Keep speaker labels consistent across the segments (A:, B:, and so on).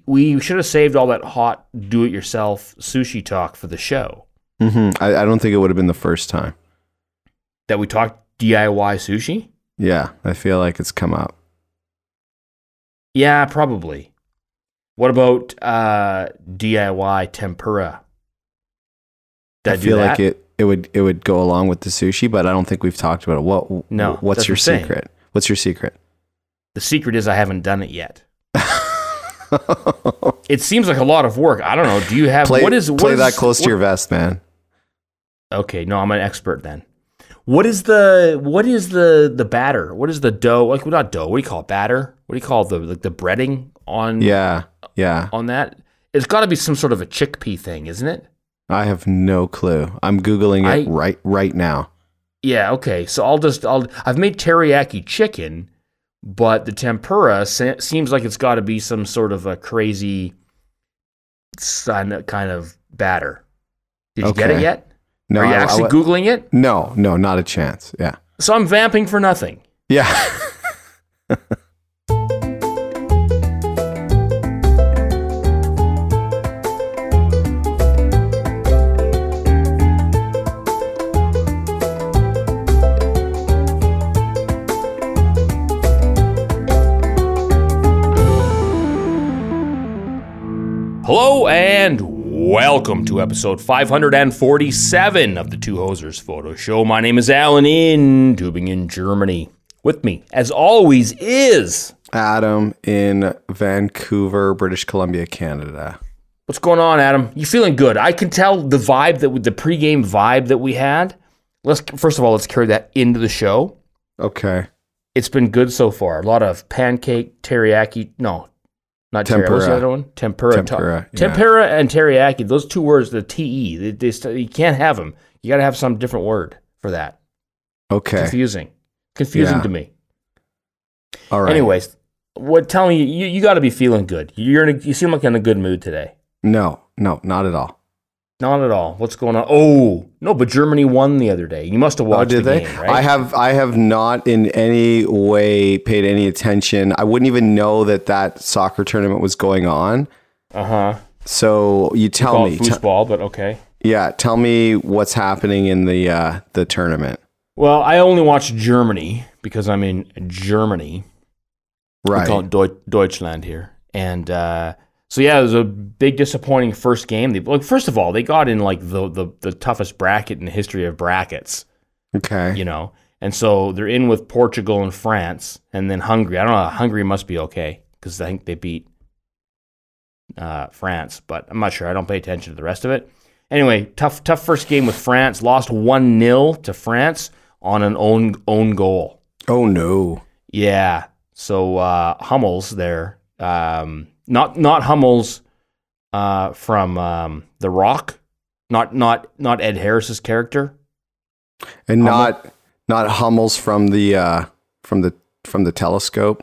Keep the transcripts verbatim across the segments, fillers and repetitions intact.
A: we should have saved all that hot do-it-yourself sushi talk for the show.
B: Mm-hmm. I, I don't think it would have been the first time
A: that we talked D I Y sushi.
B: Yeah, I feel like it's come up.
A: Yeah, probably. What about uh, D I Y tempura? Did I,
B: I
A: do
B: feel
A: that?
B: like it, it would it would go along with the sushi, but I don't think we've talked about it. What?
A: No,
B: What's
A: that's
B: your
A: what I'm saying.
B: secret? What's your secret?
A: The secret is I haven't done it yet. It seems like a lot of work. I don't know. Do you have
B: play,
A: what is what
B: play
A: is,
B: that close
A: what,
B: to your vest, man?
A: Okay, no, I'm an expert then. What is the what is the the batter? What is the dough? Like well, not dough. What do you call it? Batter? What do you call the like the breading on?
B: Yeah, yeah.
A: On that, it's got to be some sort of a chickpea thing, isn't it?
B: I have no clue. I'm googling it I, right right now.
A: Yeah. Okay. So I'll just I'll I've made teriyaki chicken, but the tempura se- seems like it's got to be some sort of a crazy kind of batter. Did you
B: okay.
A: get it yet?
B: No,
A: Are you
B: I,
A: actually
B: I,
A: Googling it?
B: No, no, not a chance. Yeah.
A: So I'm vamping for nothing.
B: Yeah.
A: Hello and welcome to episode five forty-seven of the Two Hosers Photo Show. My name is Alan in Tübingen, Germany. With me, as always, is
B: Adam in Vancouver, British Columbia, Canada.
A: What's going on, Adam? You feeling good? I can tell the vibe that the pregame vibe that we had. Let's first of all let's carry that into the show.
B: Okay.
A: It's been good so far. A lot of pancake, teriyaki. No. Not tempura. What's the other one? Tempura.
B: Tempura,
A: Ta-
B: yeah.
A: Tempura and teriyaki. Those two words, the T E, they, they st- you can't have them. You got to have some different word for that.
B: Okay.
A: Confusing. Confusing
B: Yeah.
A: to me.
B: All right.
A: Anyways, what? Tell me, you, you got to be feeling good. You're in a, you seem like in a good mood today.
B: No, no, not at all.
A: Not at all. What's going on? Oh, no, but Germany won the other day. You must have watched
B: oh, did
A: the
B: they?
A: game, right?
B: I have I have not in any way paid any attention. I wouldn't even know that that soccer tournament was going on.
A: Uh-huh.
B: So you tell
A: Call
B: me.
A: it foosball, but okay.
B: Yeah, tell me what's happening in the uh, the tournament.
A: Well, I only watched Germany because I'm in Germany.
B: Right.
A: We call it Deu- Deutschland here. And uh, so, yeah, it was a big disappointing first game. They, like, first of all, they got in like the, the, the toughest bracket in the history of brackets.
B: Okay.
A: You know, and so they're in with Portugal and France and then Hungary. I don't know. Hungary must be okay because I think they beat uh, France, but I'm not sure. I don't pay attention to the rest of it. Anyway, tough tough first game with France. Lost one nil to France on an own own goal.
B: Oh, no.
A: Yeah. So uh, Hummels there, um, not not Hummels uh, from um, The Rock, not not not Ed Harris's character,
B: And
A: Hummel?
B: not not Hummels from the uh, from the from the telescope.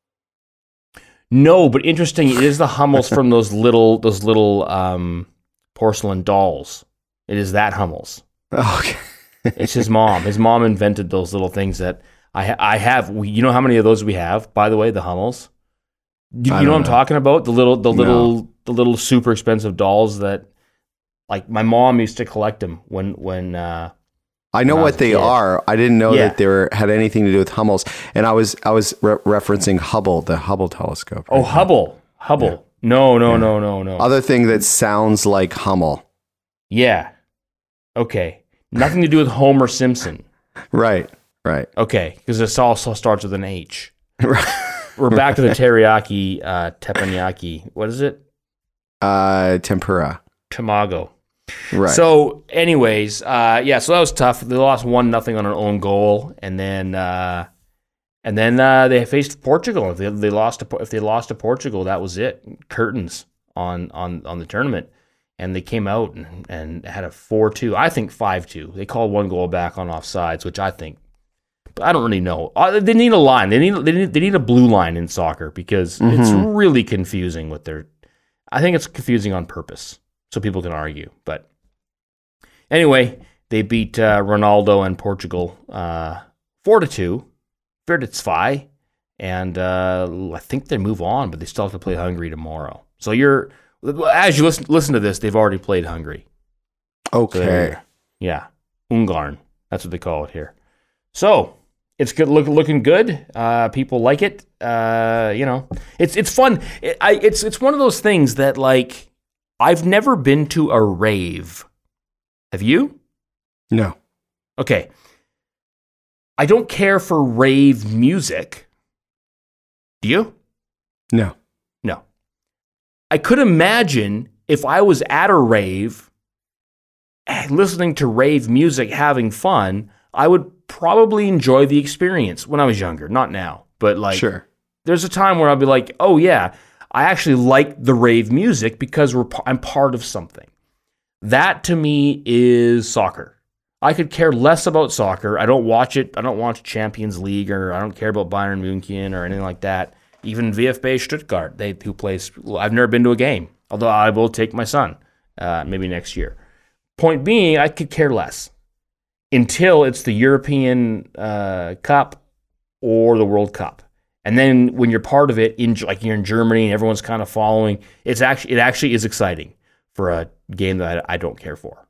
A: No, but interesting. It is the Hummels from those little those little um, porcelain dolls. It is that Hummels.
B: Okay.
A: It's his mom. His mom invented those little things that I ha- I have. We, you know how many of those we have? By the way, the Hummels. You,
B: I
A: you know
B: don't
A: what I'm
B: know.
A: talking about? The little the little
B: No.
A: the little super expensive dolls that, like, my mom used to collect them when when. Uh,
B: I know
A: when I was
B: what
A: a
B: they
A: kid.
B: are. I didn't know
A: Yeah.
B: that they were had anything to do with Hummels. And I was I was re- referencing Hubble, the Hubble telescope.
A: oh,
B: right now.
A: Hubble, Hubble.
B: Yeah.
A: No, no,
B: Yeah.
A: no, no, no.
B: Other thing that sounds like Hummel.
A: yeah. Okay. Nothing to do with Homer Simpson.
B: Right. Right.
A: Okay, because this also starts with an H.
B: Right.
A: We're back to the teriyaki, uh, teppanyaki. What is it?
B: Uh, tempura.
A: Tamago.
B: Right.
A: So, anyways, uh, yeah, so that was tough. They lost one nothing on an own goal, and then uh, and then uh, they faced Portugal. If they, they lost to if they lost to Portugal, that was it. Curtains on on on the tournament, and they came out and, and had a four two. I think five two. They called one goal back on offsides, which I think. But I don't really know. Uh, They need a line. They need they need they need a blue line in soccer because it's
B: Mhm.
A: really confusing with their. I think it's confusing on purpose so people can argue. But anyway, they beat uh, Ronaldo and Portugal uh, four to two. Fair to zwei, and uh, I think they move on, but they still have to play Hungary tomorrow. So you're as you listen listen to this, they've already played Hungary.
B: Okay.
A: So yeah, Ungarn. That's what they call it here. So it's good, look, looking good. Uh, people like it. Uh, you know, it's it's fun. It, I, it's it's one of those things that like I've never been to a rave. Have you?
B: No.
A: Okay. I don't care for rave music. Do you?
B: No.
A: No. I could imagine if I was at a rave, listening to rave music, having fun, I would probably enjoy the experience when I was younger. Not now, but like,
B: Sure.
A: there's a time where I'll be like, oh yeah, I actually like the rave music because we're, I'm part of something. That to me is soccer. I could care less about soccer. I don't watch it. I don't watch Champions League, or I don't care about Bayern München or anything like that. Even V F B Stuttgart, they who plays. I've never been to a game, although I will take my son uh, maybe next year. Point being, I could care less until it's the European uh, Cup or the World Cup, and then when you're part of it, in like you're in Germany and everyone's kind of following, it's actually it actually is exciting for a game that I don't care for.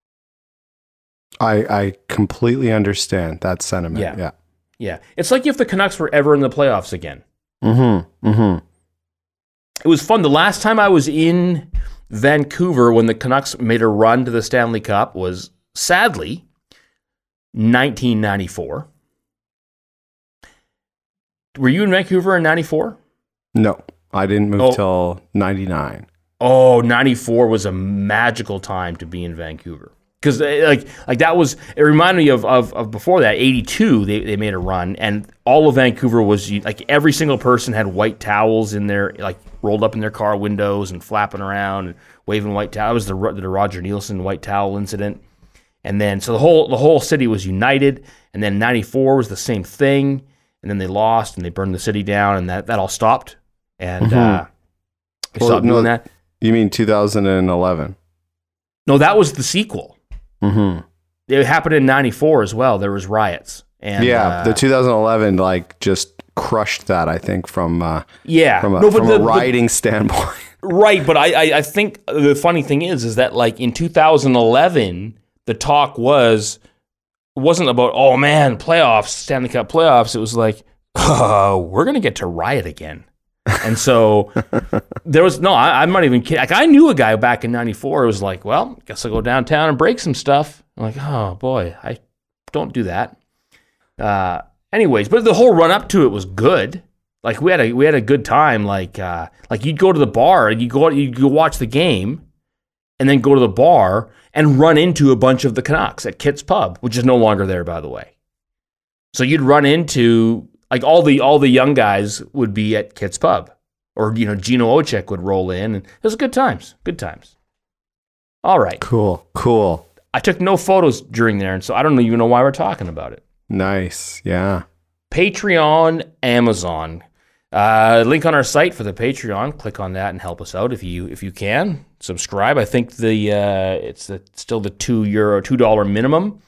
B: I I completely understand that sentiment.
A: Yeah.
B: Yeah.
A: Yeah, it's like if the Canucks were ever in the playoffs again.
B: Mm-hmm. Mm-hmm.
A: It was fun. The last time I was in Vancouver when the Canucks made a run to the Stanley Cup was, sadly, nineteen ninety-four. Were you in Vancouver in ninety-four?
B: No, I didn't move
A: Oh.
B: till ninety-nine.
A: Oh, ninety-four was a magical time to be in Vancouver. Because like like that was, it reminded me of, of, of before that, eighty-two, they, they made a run, and all of Vancouver was, like every single person had white towels in their, like rolled up in their car windows and flapping around and waving white towels. It was the, the Roger Nielsen white towel incident. And then, so the whole the whole city was united, and then ninety-four was the same thing, and then they lost, and they burned the city down, and that, that all stopped. And
B: Mm-hmm.
A: uh, they
B: Well,
A: stopped
B: no,
A: doing that.
B: You mean two thousand eleven?
A: No, that was the sequel.
B: Mm-hmm.
A: It happened in ninety-four as well. There was riots. And,
B: Yeah,
A: uh,
B: the two thousand eleven like just crushed that. I think from uh,
A: yeah,
B: from a,
A: no, but
B: from
A: the,
B: a
A: the-
B: writing standpoint.
A: right. But I, I, I think the funny thing is, is that like in two thousand eleven, the talk was wasn't about oh man, playoffs, Stanley Cup playoffs. It was like, oh, we're gonna get to riot again. And so there was no, I, I'm not even kidding. Like I knew a guy back in ninety-four. It was like, well, guess I'll go downtown and break some stuff. I'm like, oh boy, I don't do that. Uh, anyways, but the whole run up to it was good. Like we had a we had a good time. Like uh, like you'd go to the bar and you go you go watch the game, and then go to the bar and run into a bunch of the Canucks at Kit's Pub, which is no longer there, by the way. So you'd run into like all the all the young guys would be at Kit's Pub, or you know Gino Ochek would roll in, and it was good times, good times. All right,
B: Cool, cool,
A: I took no photos during there, and so I don't even know why we're talking about it.
B: nice. Yeah.
A: Patreon, Amazon. Uh, link on our site for the Patreon. Click on that and help us out if you if you can. Subscribe. I think the uh, it's the, still the two euro two dollar minimum,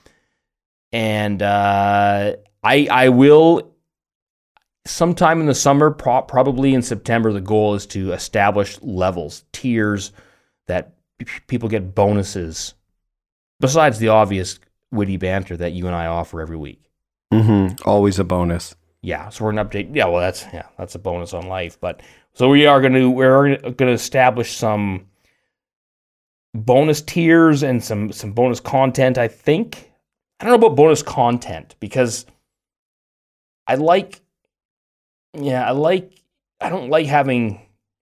A: and uh, I I will sometime in the summer, pro- probably in September. The goal is to establish levels, tiers that p- people get bonuses besides the obvious witty banter that you and I offer every week.
B: Mm-hmm. Always a bonus.
A: Yeah, so we're gonna update. Yeah, well, that's yeah, that's a bonus on life. But so we are gonna we're gonna establish some bonus tiers and some some bonus content. I think I don't know about bonus content because I like, yeah, I like I don't like having.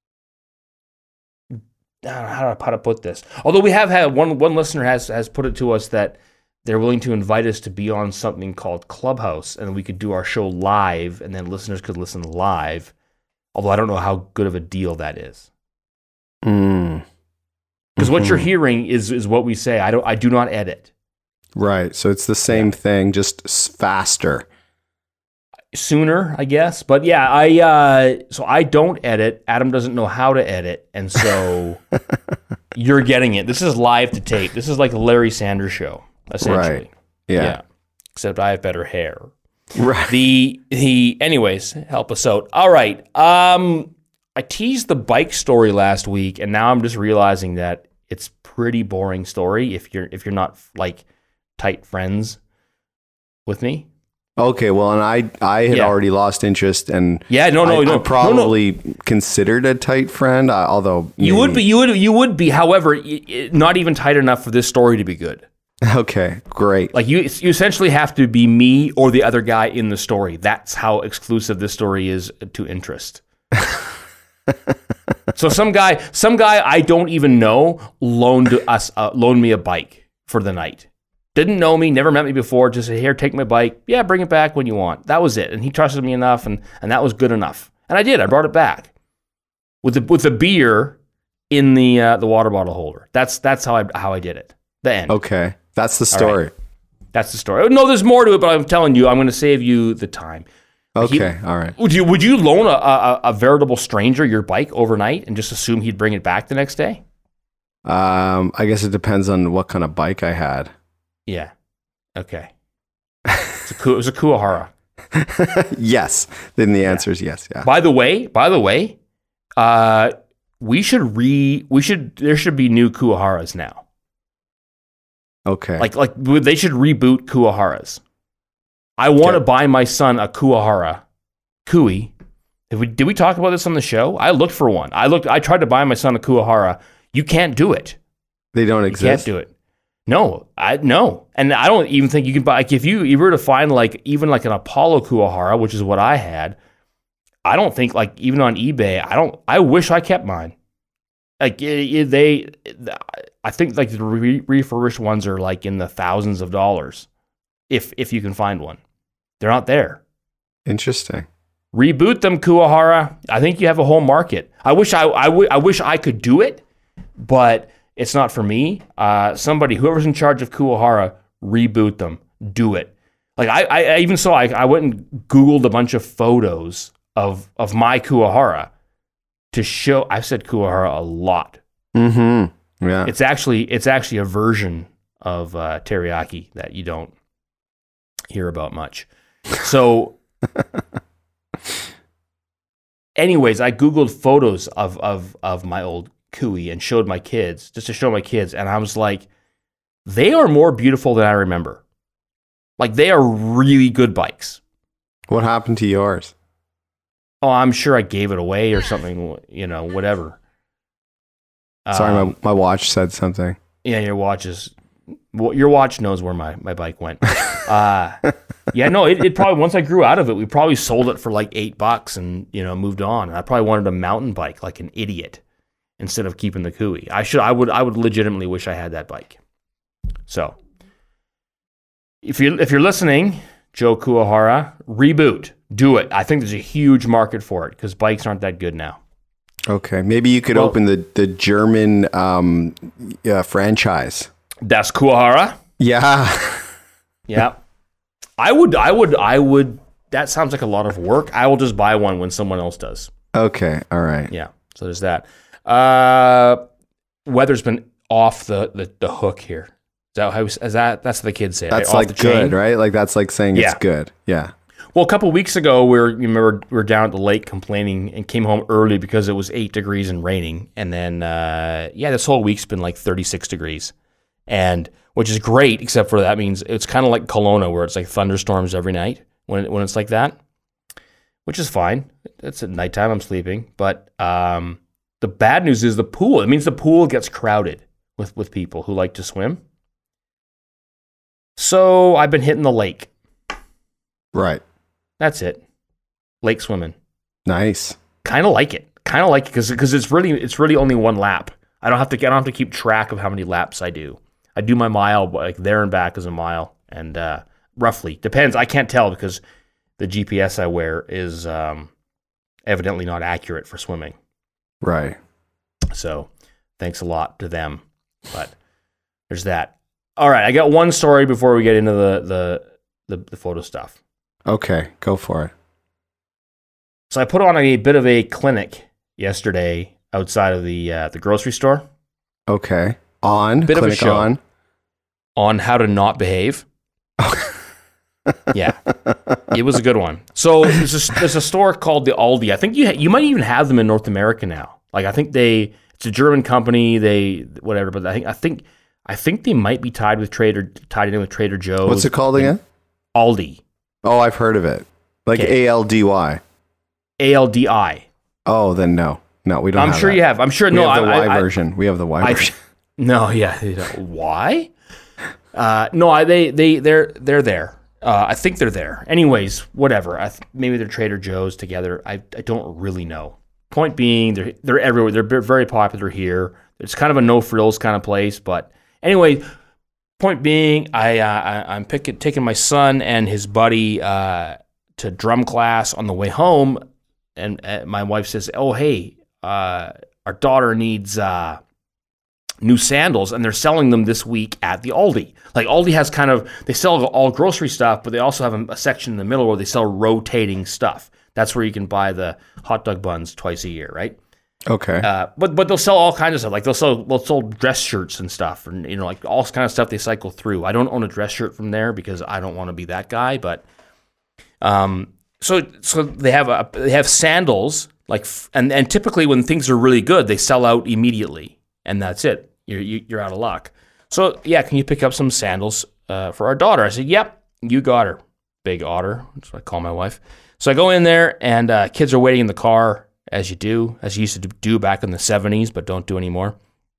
A: I don't know how to, how to put this. Although we have had one one listener has has put it to us that they're willing to invite us to be on something called Clubhouse, and we could do our show live, and then listeners could listen live. Although I don't know how good of a deal that is,
B: Mm.
A: because what
B: Mhm.
A: you're hearing is is what we say. I don't. I do not edit.
B: Right. So it's the same thing, just s- faster.
A: Sooner, I guess, but yeah, I uh, so I don't edit. Adam doesn't know how to edit, and so you're getting it. This is live to tape. This is like the Larry Sanders Show, essentially.
B: Right. Yeah.
A: Except I have better hair.
B: Right.
A: The the anyways, help us out. All right. Um I teased the bike story last week, and now I'm just realizing that it's pretty boring story if you're if you're not like tight friends with me.
B: Okay, well, and I I had
A: Yeah.
B: already lost interest, and
A: Yeah, no, no,
B: I,
A: no,
B: I'm probably
A: no, no.
B: considered a tight friend, uh, although
A: You would be,
B: maybe-
A: you would, you would be. However, y- y- not even tight enough for this story to be good.
B: Okay, great.
A: Like you, you essentially have to be me or the other guy in the story. That's how exclusive this story is to interest. So some guy, some guy I don't even know loaned us, uh, loaned me a bike for the night. Didn't know me, never met me before. Just said, "Here, take my bike. Yeah, bring it back when you want." That was it, and he trusted me enough, and and that was good enough. And I did. I brought it back with the with the beer in the uh, the water bottle holder. That's that's how I how I did it. The end.
B: Okay, that's the story.
A: right. That's the story. No, there's more to it, but I'm telling you, I'm going to save you the time.
B: Okay,
A: He-
B: all right.
A: Would you would you loan a, a a veritable stranger your bike overnight and just assume he'd bring it back the next day?
B: Um, I guess it depends on what kind of bike I had.
A: Yeah. Okay. It's a, Ku- it was a Kuwahara.
B: Yes, then the answer is yes. Yeah.
A: By the way, by the way, uh, we should re we should there should be new Kuwaharas now.
B: Okay.
A: Like like they should reboot Kuwaharas. I want to
B: Okay.
A: buy my son a Kuwahara. Kui. Did we, did we talk about this on the show? I looked for one. I looked. I tried to buy my son a Kuwahara. You can't do it.
B: they don't
A: You
B: exist.
A: can't do it. No, I no, and I don't even think you can buy. Like if you you were to find like even like an Apollo Kuwahara, which is what I had, I don't think like even on eBay. I don't. I wish I kept mine. Like it, it- they, I think like the re- refurbished ones are like in the thousands of dollars, if if you can find one. They're not there.
B: Interesting.
A: Reboot them, Kuwahara. I think you have a whole market. I wish I I, w- I wish I could do it, but it's not for me. Uh, somebody, whoever's in charge of Kuwahara, reboot them. Do it. Like I, I, I even saw. I, I went and Googled a bunch of photos of of my Kuwahara to show. I've said Kuwahara a lot.
B: Mm-hmm. Yeah.
A: It's actually it's actually a version of uh, teriyaki that you don't hear about much. So, anyways, I Googled photos of of of my old Kui and showed my kids just to show my kids, and I was like, they are more beautiful than I remember. Like they are really good bikes.
B: What happened to yours?
A: Oh, I'm sure I gave it away or something. You know, whatever.
B: Sorry,
A: Um,
B: my, my watch said something.
A: Yeah, your watch is. Well, your watch knows where my, my bike went. Uh, yeah, no, it, it probably once I grew out of it, we probably sold it for like eight bucks and you know moved on. I probably wanted a mountain bike like an idiot instead of keeping the Kui. I should I would I would legitimately wish I had that bike. So if you if you're listening, Joe Kuwahara, reboot, do it. I think there's a huge market for it because bikes aren't that good now.
B: Okay, maybe you could
A: Well-
B: open the the German um, uh, franchise.
A: That's Kuwahara.
B: Yeah.
A: Yeah. I would, I would, I would, that sounds like a lot of work. I will just buy one when someone else does.
B: Okay. All right.
A: Yeah. So there's that. Uh, weather's been off the, the, the hook here. Is that how, is that, that's what the kids say.
B: That's
A: right?
B: like
A: Off the chain.
B: good, right? Like that's like saying
A: Yeah.
B: it's good. Yeah.
A: Well, a couple of weeks ago, we were, you remember, we were down at the lake complaining and came home early because it was eight degrees and raining. And then, uh, yeah, this whole week's been like thirty-six degrees. And which is great, except for that means it's kind of like Kelowna, where it's like thunderstorms every night when it, when it's like that, which is fine. It's at nighttime, I'm sleeping. But um, the bad news is the pool. It means the pool gets crowded with, with people who like to swim. So I've been hitting the lake.
B: Right.
A: That's it. Lake swimming.
B: Nice.
A: Kind of like it. Kind of like it because because it's really it's really only one lap. I don't have to I don't have to keep track of how many laps I do. I do my mile, like there and back is a mile, and uh, roughly depends. I can't tell because the G P S I wear is um, evidently not accurate for swimming.
B: Right.
A: So thanks a lot to them. But there's that. All right, I got one story before we get into the the the, the photo stuff.
B: Okay. Go for it.
A: So I put on a bit of a clinic yesterday outside of the uh, the grocery store
B: Okay. On.
A: Bit of a
B: clinic
A: show.
B: on.
A: on how to not behave. Yeah, it was a good one. So there's a, there's a store called the Aldi. I think you ha- you might even have them in North America now. Like I think they it's a German company. They whatever, but I think I think I think they might be tied with Trader tied in with Trader Joe's.
B: What's it called again?
A: Aldi.
B: Oh, I've heard of it. Like
A: Okay.
B: A L D Y.
A: A L D I.
B: Oh, then no, no, we don't.
A: I'm
B: have
A: sure
B: that.
A: you have. I'm sure.
B: We
A: no,
B: have the
A: I,
B: Y
A: I,
B: version. We have the Y
A: I,
B: version.
A: no, yeah. you know, Why? Uh, no, I, they they they're they're there. Uh, I think they're there. Anyways, whatever. I th- maybe they're Trader Joe's together. I, I don't really know. Point being, they're they're everywhere. They're very popular here. It's kind of a no frills kind of place. But anyway, point being, I, uh, I I'm picking taking my son and his buddy uh, to drum class on the way home, and uh, my wife says, "Oh hey, uh, our daughter needs." Uh, new sandals, and they're selling them this week at the Aldi. Like Aldi has kind of, they sell all grocery stuff, but they also have a, a section in the middle where they sell rotating stuff. That's where you can buy the hot dog buns twice a year, right?
B: Okay.
A: Uh, but but they'll sell all kinds of stuff. Like they'll sell they'll sell dress shirts and stuff, and you know like all kind of stuff they cycle through. I don't own a dress shirt from there because I don't want to be that guy. But um, so so they have a they have sandals like and and typically when things are really good, they sell out immediately, and that's it. You're you're out of luck. So yeah, can you pick up some sandals uh, for our daughter? I said, yep, you got her, Big Otter. That's what I call my wife. So I go in there, and uh, kids are waiting in the car, as you do, as you used to do back in the seventies, but don't do anymore.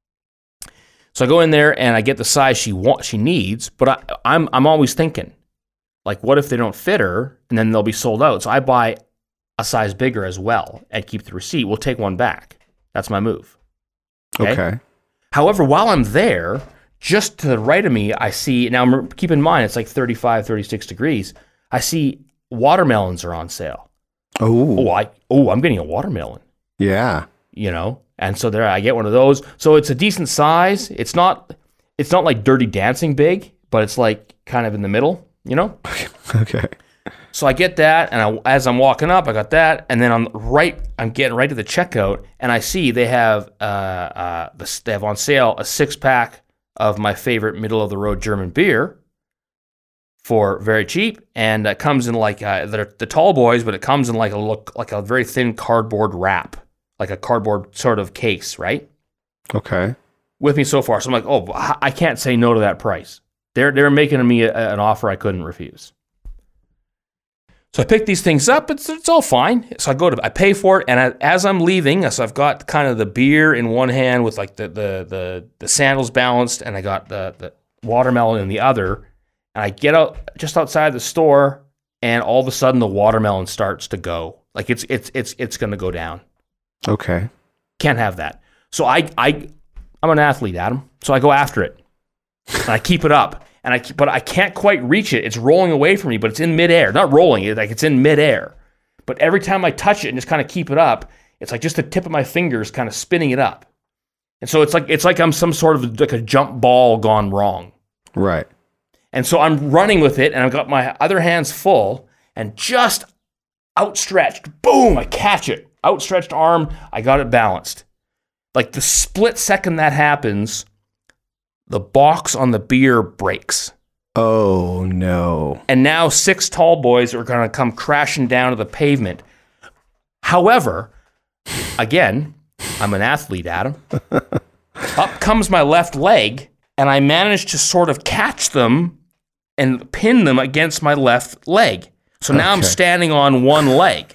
A: So I go in there, and I get the size she wants, she needs, but I, I'm I'm always thinking, like, what if they don't fit her, and then they'll be sold out? So I buy a size bigger as well, and keep the receipt. We'll take one back. That's my move.
B: Okay. okay.
A: However, while I'm there, just to the right of me, I see, now keep in mind, it's like thirty-five, thirty-six degrees. I see watermelons are on sale.
B: Oh.
A: Oh, I, oh, I'm getting a watermelon.
B: Yeah.
A: You know? And so there, I get one of those. So it's a decent size. It's not, it's not like Dirty Dancing big, but it's like kind of in the middle, you know?
B: Okay.
A: So I get that, and I, as I'm walking up, I got that, and then I'm right. I'm getting right to the checkout, and I see they have uh, uh, the, they have on sale a six pack of my favorite middle of the road German beer for very cheap, and it comes in like uh, they're the tall boys, but it comes in like a look like a very thin cardboard wrap, like a cardboard sort of case, right?
B: Okay.
A: With me so far, so I'm like, oh, I can't say no to that price. They're they're making me a, an offer I couldn't refuse. So I pick these things up. It's it's all fine. So I go to I pay for it, and I, as I'm leaving, so I've got kind of the beer in one hand with like the the the, the sandals balanced, and I got the, the watermelon in the other. And I get out just outside the store, and all of a sudden the watermelon starts to go. Like it's it's it's it's going to go down.
B: Okay.
A: Can't have that. So I I I'm an athlete, Adam. So I go after it, and I keep it up. And I, but I can't quite reach it. It's rolling away from me, but it's in midair. Not rolling, it's like it's in midair. But every time I touch it and just kind of keep it up, it's like just the tip of my fingers kind of spinning it up. And so it's like it's like I'm some sort of like a jump ball gone wrong.
B: Right.
A: And so I'm running with it, and I've got my other hands full, and just outstretched, boom, I catch it. Outstretched arm, I got it balanced. Like the split second that happens, the box on the beer breaks.
B: Oh, no.
A: And now six tall boys are going to come crashing down to the pavement. However, again, I'm an athlete, Adam. Up comes my left leg, and I managed to sort of catch them and pin them against my left leg. So now okay. I'm standing on one leg.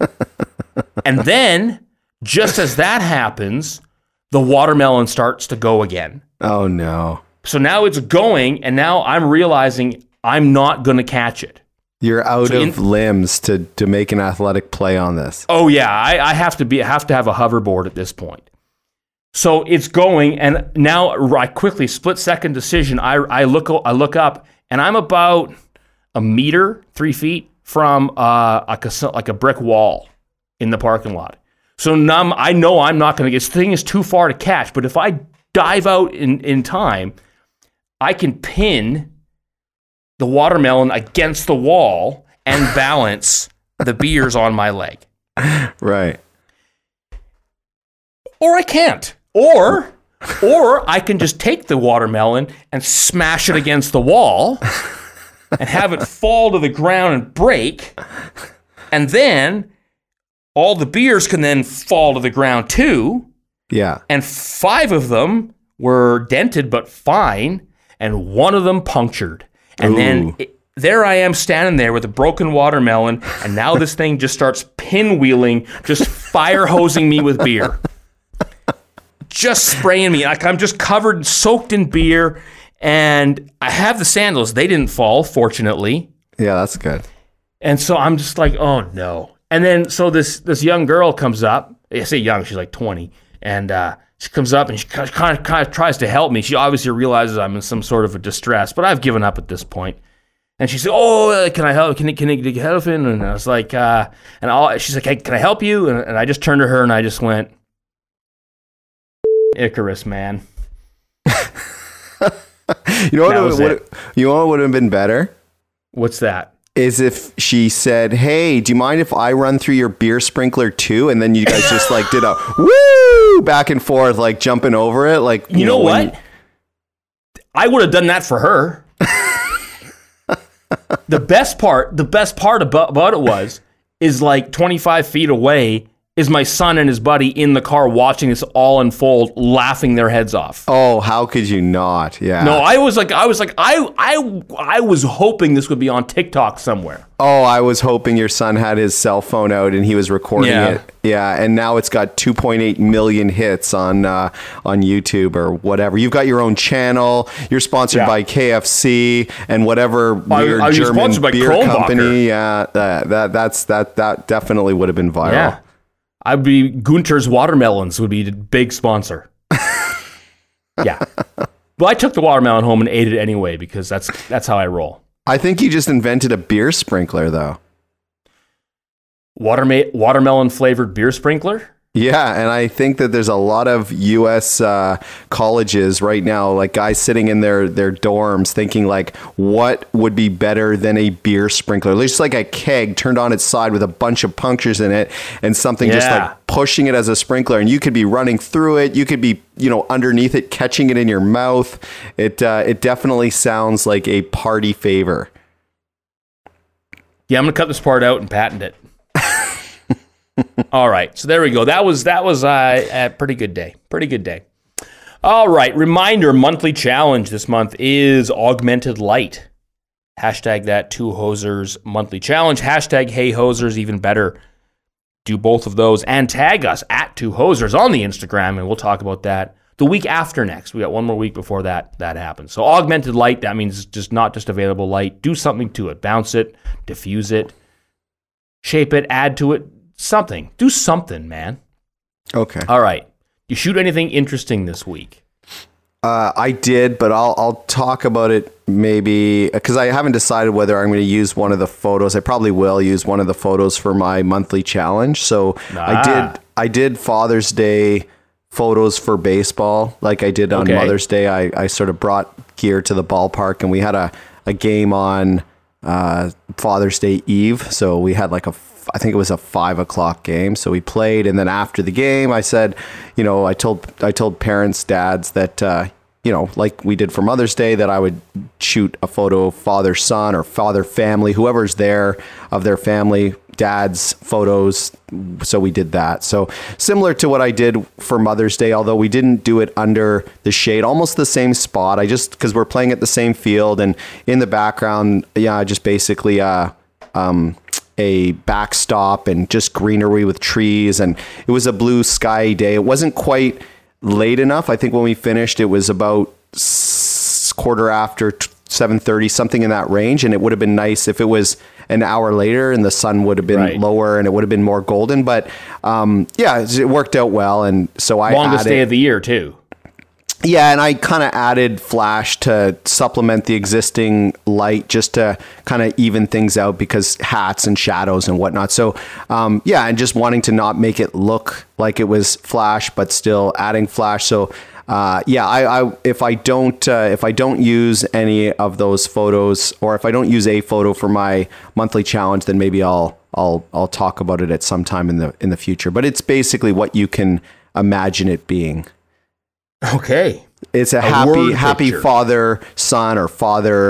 A: And then, just as that happens, the watermelon starts to go again.
B: Oh, no.
A: So now it's going, and now I'm realizing I'm not going to catch it.
B: You're out
A: so
B: of
A: in,
B: limbs to, to make an athletic play on this.
A: Oh, yeah. I, I have to be I have to have a hoverboard at this point. So it's going, and now I quickly, split-second decision, I, I, look, I look up, and I'm about a meter, three feet from uh, like, a, like a brick wall in the parking lot. So now I know I'm not going to get, this thing is too far to catch, but if I dive out in, in time, I can pin the watermelon against the wall and balance the beers on my leg.
B: Right.
A: Or I can't. Or or I can just take the watermelon and smash it against the wall and have it fall to the ground and break. And then all the beers can then fall to the ground too.
B: Yeah.
A: And five of them were dented but fine, and one of them punctured. And
B: Ooh.
A: then it, there I am standing there with a broken watermelon, and now this thing just starts pinwheeling, just fire hosing me with beer. Just spraying me. Like I'm just covered, soaked in beer, and I have the sandals. They didn't fall, fortunately.
B: Yeah, that's good.
A: And so I'm just like, oh no. And then so this this young girl comes up. I say young, she's like twenty. And uh, she comes up and she kind of, kind of tries to help me. She obviously realizes I'm in some sort of a distress, but I've given up at this point. And she said, "Oh, can I help? Can you, can you help?" And I was like, uh, and all, she's like, "Hey, can I help you?" And, and I just turned to her and I just went, Icarus, man.
B: You know what? Would, would, you know what would have been better?
A: What's that?
B: Is if she said, "Hey, do you mind if I run through your beer sprinkler too?" And then you guys just like did a woo back and forth, like jumping over it. Like
A: you, you know, know what? You... I would have done that for her. The best part, the best part about, about it was, is like twenty-five feet away is my son and his buddy in the car watching this all unfold, laughing their heads off.
B: Oh, how could you not? Yeah.
A: No, I was like, I was like, I, I, I was hoping this would be on TikTok somewhere.
B: Oh, I was hoping your son had his cell phone out and he was recording
A: yeah.
B: it. Yeah, and now it's got two point eight million hits on uh, on YouTube or whatever. You've got your own channel. You're sponsored yeah. by K F C and whatever weird
A: I, I
B: German beer
A: Kronbacher.
B: company. Yeah, that, that that's that that definitely would have been viral.
A: Yeah. I'd be Gunter's Watermelons would be the big sponsor. Yeah. Well, I took the watermelon home and ate it anyway because that's that's how I roll.
B: I think you just invented a beer sprinkler, though.
A: Waterma- watermelon flavored beer sprinkler?
B: Yeah, and I think that there's a lot of U S uh, colleges right now, like guys sitting in their, their dorms thinking like, what would be better than a beer sprinkler? Just like a keg turned on its side with a bunch of punctures in it and something yeah. just like pushing it as a sprinkler. And you could be running through it. You could be, you know, underneath it, catching it in your mouth. It, uh, it definitely sounds like a party favor.
A: Yeah, I'm going to cut this part out and patent it. All right, so there we go. That was that was uh, a pretty good day. Pretty good day. All right, reminder, monthly challenge this month is Augmented Light. Hashtag that Two Hosers monthly challenge. Hashtag Hey Hosers, even better. Do both of those and tag us at Two Hosers on the Instagram, and we'll talk about that the week after next. We got one more week before that that happens. So Augmented Light, that means just not just available light. Do something to it. Bounce it, diffuse it, shape it, add to it. Something. Do something, man.
B: Okay.
A: All right. You shoot anything interesting this week?
B: Uh, I did, but I'll I'll talk about it maybe because I haven't decided whether I'm going to use one of the photos. I probably will use one of the photos for my monthly challenge. So ah. I did I did Father's Day photos for baseball, like I did on okay. Mother's Day. I, I sort of brought gear to the ballpark, and we had a a game on uh, Father's Day Eve. So we had like a I think it was a five o'clock game. So we played. And then after the game, I said, you know, I told, I told parents, dads that, uh, you know, like we did for Mother's Day, that I would shoot a photo of father, son, or father, family, whoever's there of their family, dad's photos. So we did that. So similar to what I did for Mother's Day, although we didn't do it under the shade, almost the same spot. I just, cause we're playing at the same field, and in the background, yeah, I just basically, uh, um, a backstop and just greenery with trees, and it was a blue sky day. It wasn't quite late enough. I think when we finished, it was about s- quarter after seven thirty, something in that range, and it would have been nice if it was an hour later and the sun would have been right. lower and it would have been more golden. But um, yeah, it worked out well, and so I
A: longest
B: added,
A: day of the year too.
B: Yeah, and I kind of added flash to supplement the existing light just to kind of even things out because hats and shadows and whatnot. So, um, yeah, and just wanting to not make it look like it was flash, but still adding flash. So, uh, yeah, I, I if I don't uh, if I don't use any of those photos, or if I don't use a photo for my monthly challenge, then maybe I'll I'll I'll talk about it at some time in the in the future. But it's basically what you can imagine it being.
A: Okay.
B: It's a, a happy, happy father, son, or father,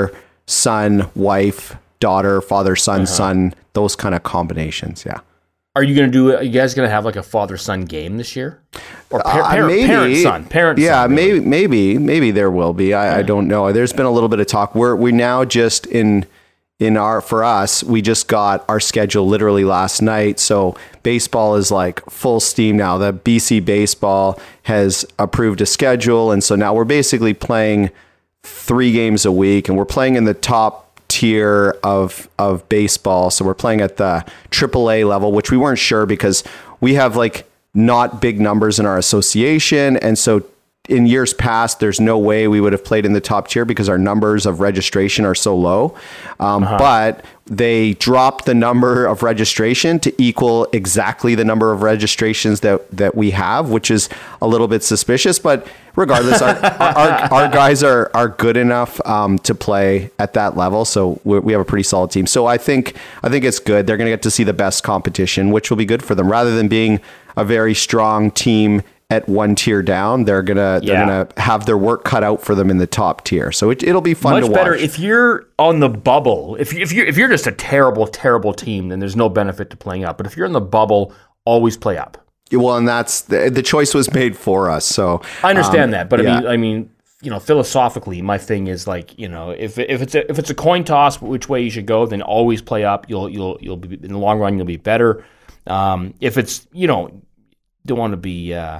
B: son, wife, daughter, father, son,
A: Uh-huh.
B: son, those kind of combinations. Yeah.
A: Are you going to do? Are you guys going to have like a father-son game this year, or par-
B: Uh,
A: parent,
B: maybe.
A: parent-son? Parent,
B: Yeah,
A: son,
B: maybe, maybe, maybe there will be. I, I don't know. There's been a little bit of talk. We're we now just in in our for us. We just got our schedule literally last night. So baseball is like full steam now. The B C baseball has approved a schedule, and so now we're basically playing three games a week, and we're playing in the top tier of of baseball. So we're playing at the triple A level, which we weren't sure because we have like not big numbers in our association. And so in years past, there's no way we would have played in the top tier because our numbers of registration are so low. Um, uh-huh. But they dropped the number of registration to equal exactly the number of registrations that, that we have, which is a little bit suspicious. But regardless, our, our, our guys are, are good enough um, to play at that level. So we we have a pretty solid team. So I think I think it's good. They're going to get to see the best competition, which will be good for them. Rather than being a very strong team at one tier down, they're gonna they're
A: Yeah.
B: gonna have their work cut out for them in the top tier. So it, it'll be fun
A: Much
B: to watch.
A: better if you're on the bubble. If you, if you if you're just a terrible, terrible team, then there's no benefit to playing up. But if you're in the bubble, always play up.
B: Well, and that's the, the choice was made for us. So
A: I understand
B: um,
A: that, but
B: yeah.
A: I mean, I mean, you know, philosophically, my thing is like, you know, if if it's a, if it's a coin toss, which way you should go, then always play up. You'll you'll you'll be in the long run. You'll be better. Um, if it's you know, don't want to be. Uh,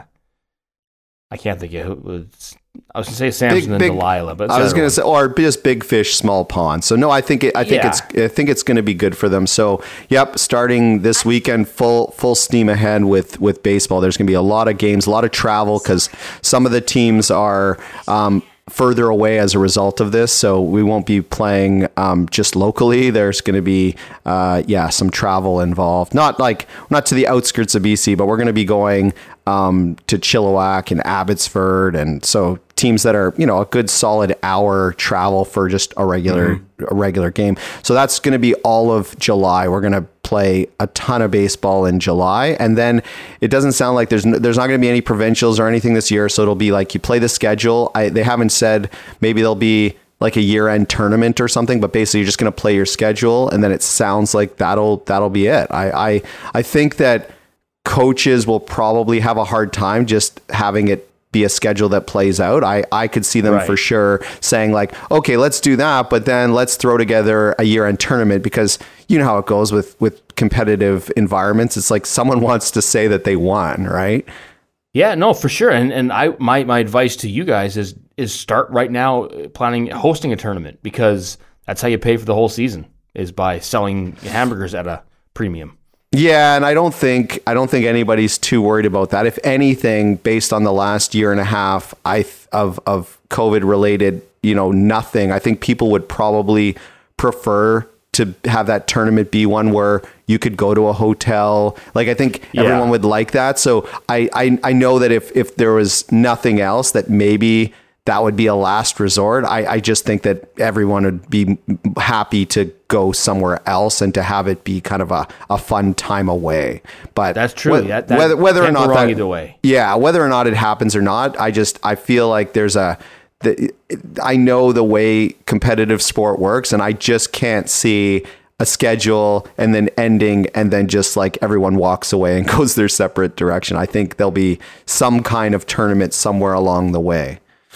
A: I can't think of who it was. I was going to say Samson
B: Big-
A: and
B: big-
A: Delilah, but it's
B: I was
A: the
B: going
A: other
B: to say, or just big fish, small pond. So no, I think it, I think
A: Yeah.
B: it's I think it's going to be good for them. So yep, starting this weekend, full full steam ahead with with baseball. There's going to be a lot of games, a lot of travel because some of the teams are. Um, further away as a result of this, so we won't be playing um, just locally. There's going to be uh, yeah some travel involved, not like not to the outskirts of B C, but we're going to be going um, to Chilliwack and Abbotsford, and so teams that are you know a good solid hour travel for just a regular mm-hmm. a regular game. So that's going to be all of July. We're going to play a ton of baseball in July, and then it doesn't sound like there's no, there's not going to be any provincials or anything this year. So it'll be like you play the schedule. I, they haven't said maybe there'll be like a year-end tournament or something, but basically you're just going to play your schedule, and then it sounds like that'll that'll be it. I I I think that coaches will probably have a hard time just having it be a schedule that plays out. I, I could see them
A: Right.
B: for sure saying like, okay, let's do that, but then let's throw together a year-end tournament because you know how it goes with, with competitive environments. It's like someone wants to say that they won, right?
A: Yeah, no, for sure. And and I my my advice to you guys is is start right now planning hosting a tournament because that's how you pay for the whole season is by selling hamburgers at a premium.
B: Yeah, and I don't think I don't think anybody's too worried about that. If anything, based on the last year and a half, I th- of of COVID related, you know, nothing. I think people would probably prefer to have that tournament be one where you could go to a hotel. Like I think
A: Yeah.
B: everyone would like that. So I, I I know that if if there was nothing else, that maybe that would be a last resort. I, I just think that everyone would be happy to go somewhere else and to have it be kind of a, a fun time away. But
A: That's true.
B: whether,
A: That- that
B: whether, whether or
A: can't go
B: not
A: wrong
B: that,
A: either way.
B: yeah, whether or not it happens or not, I just, I feel like there's a, the, I know the way competitive sport works and I just can't see a schedule and then ending and then just like everyone walks away and goes their separate direction. I think there'll be some kind of tournament somewhere along the way.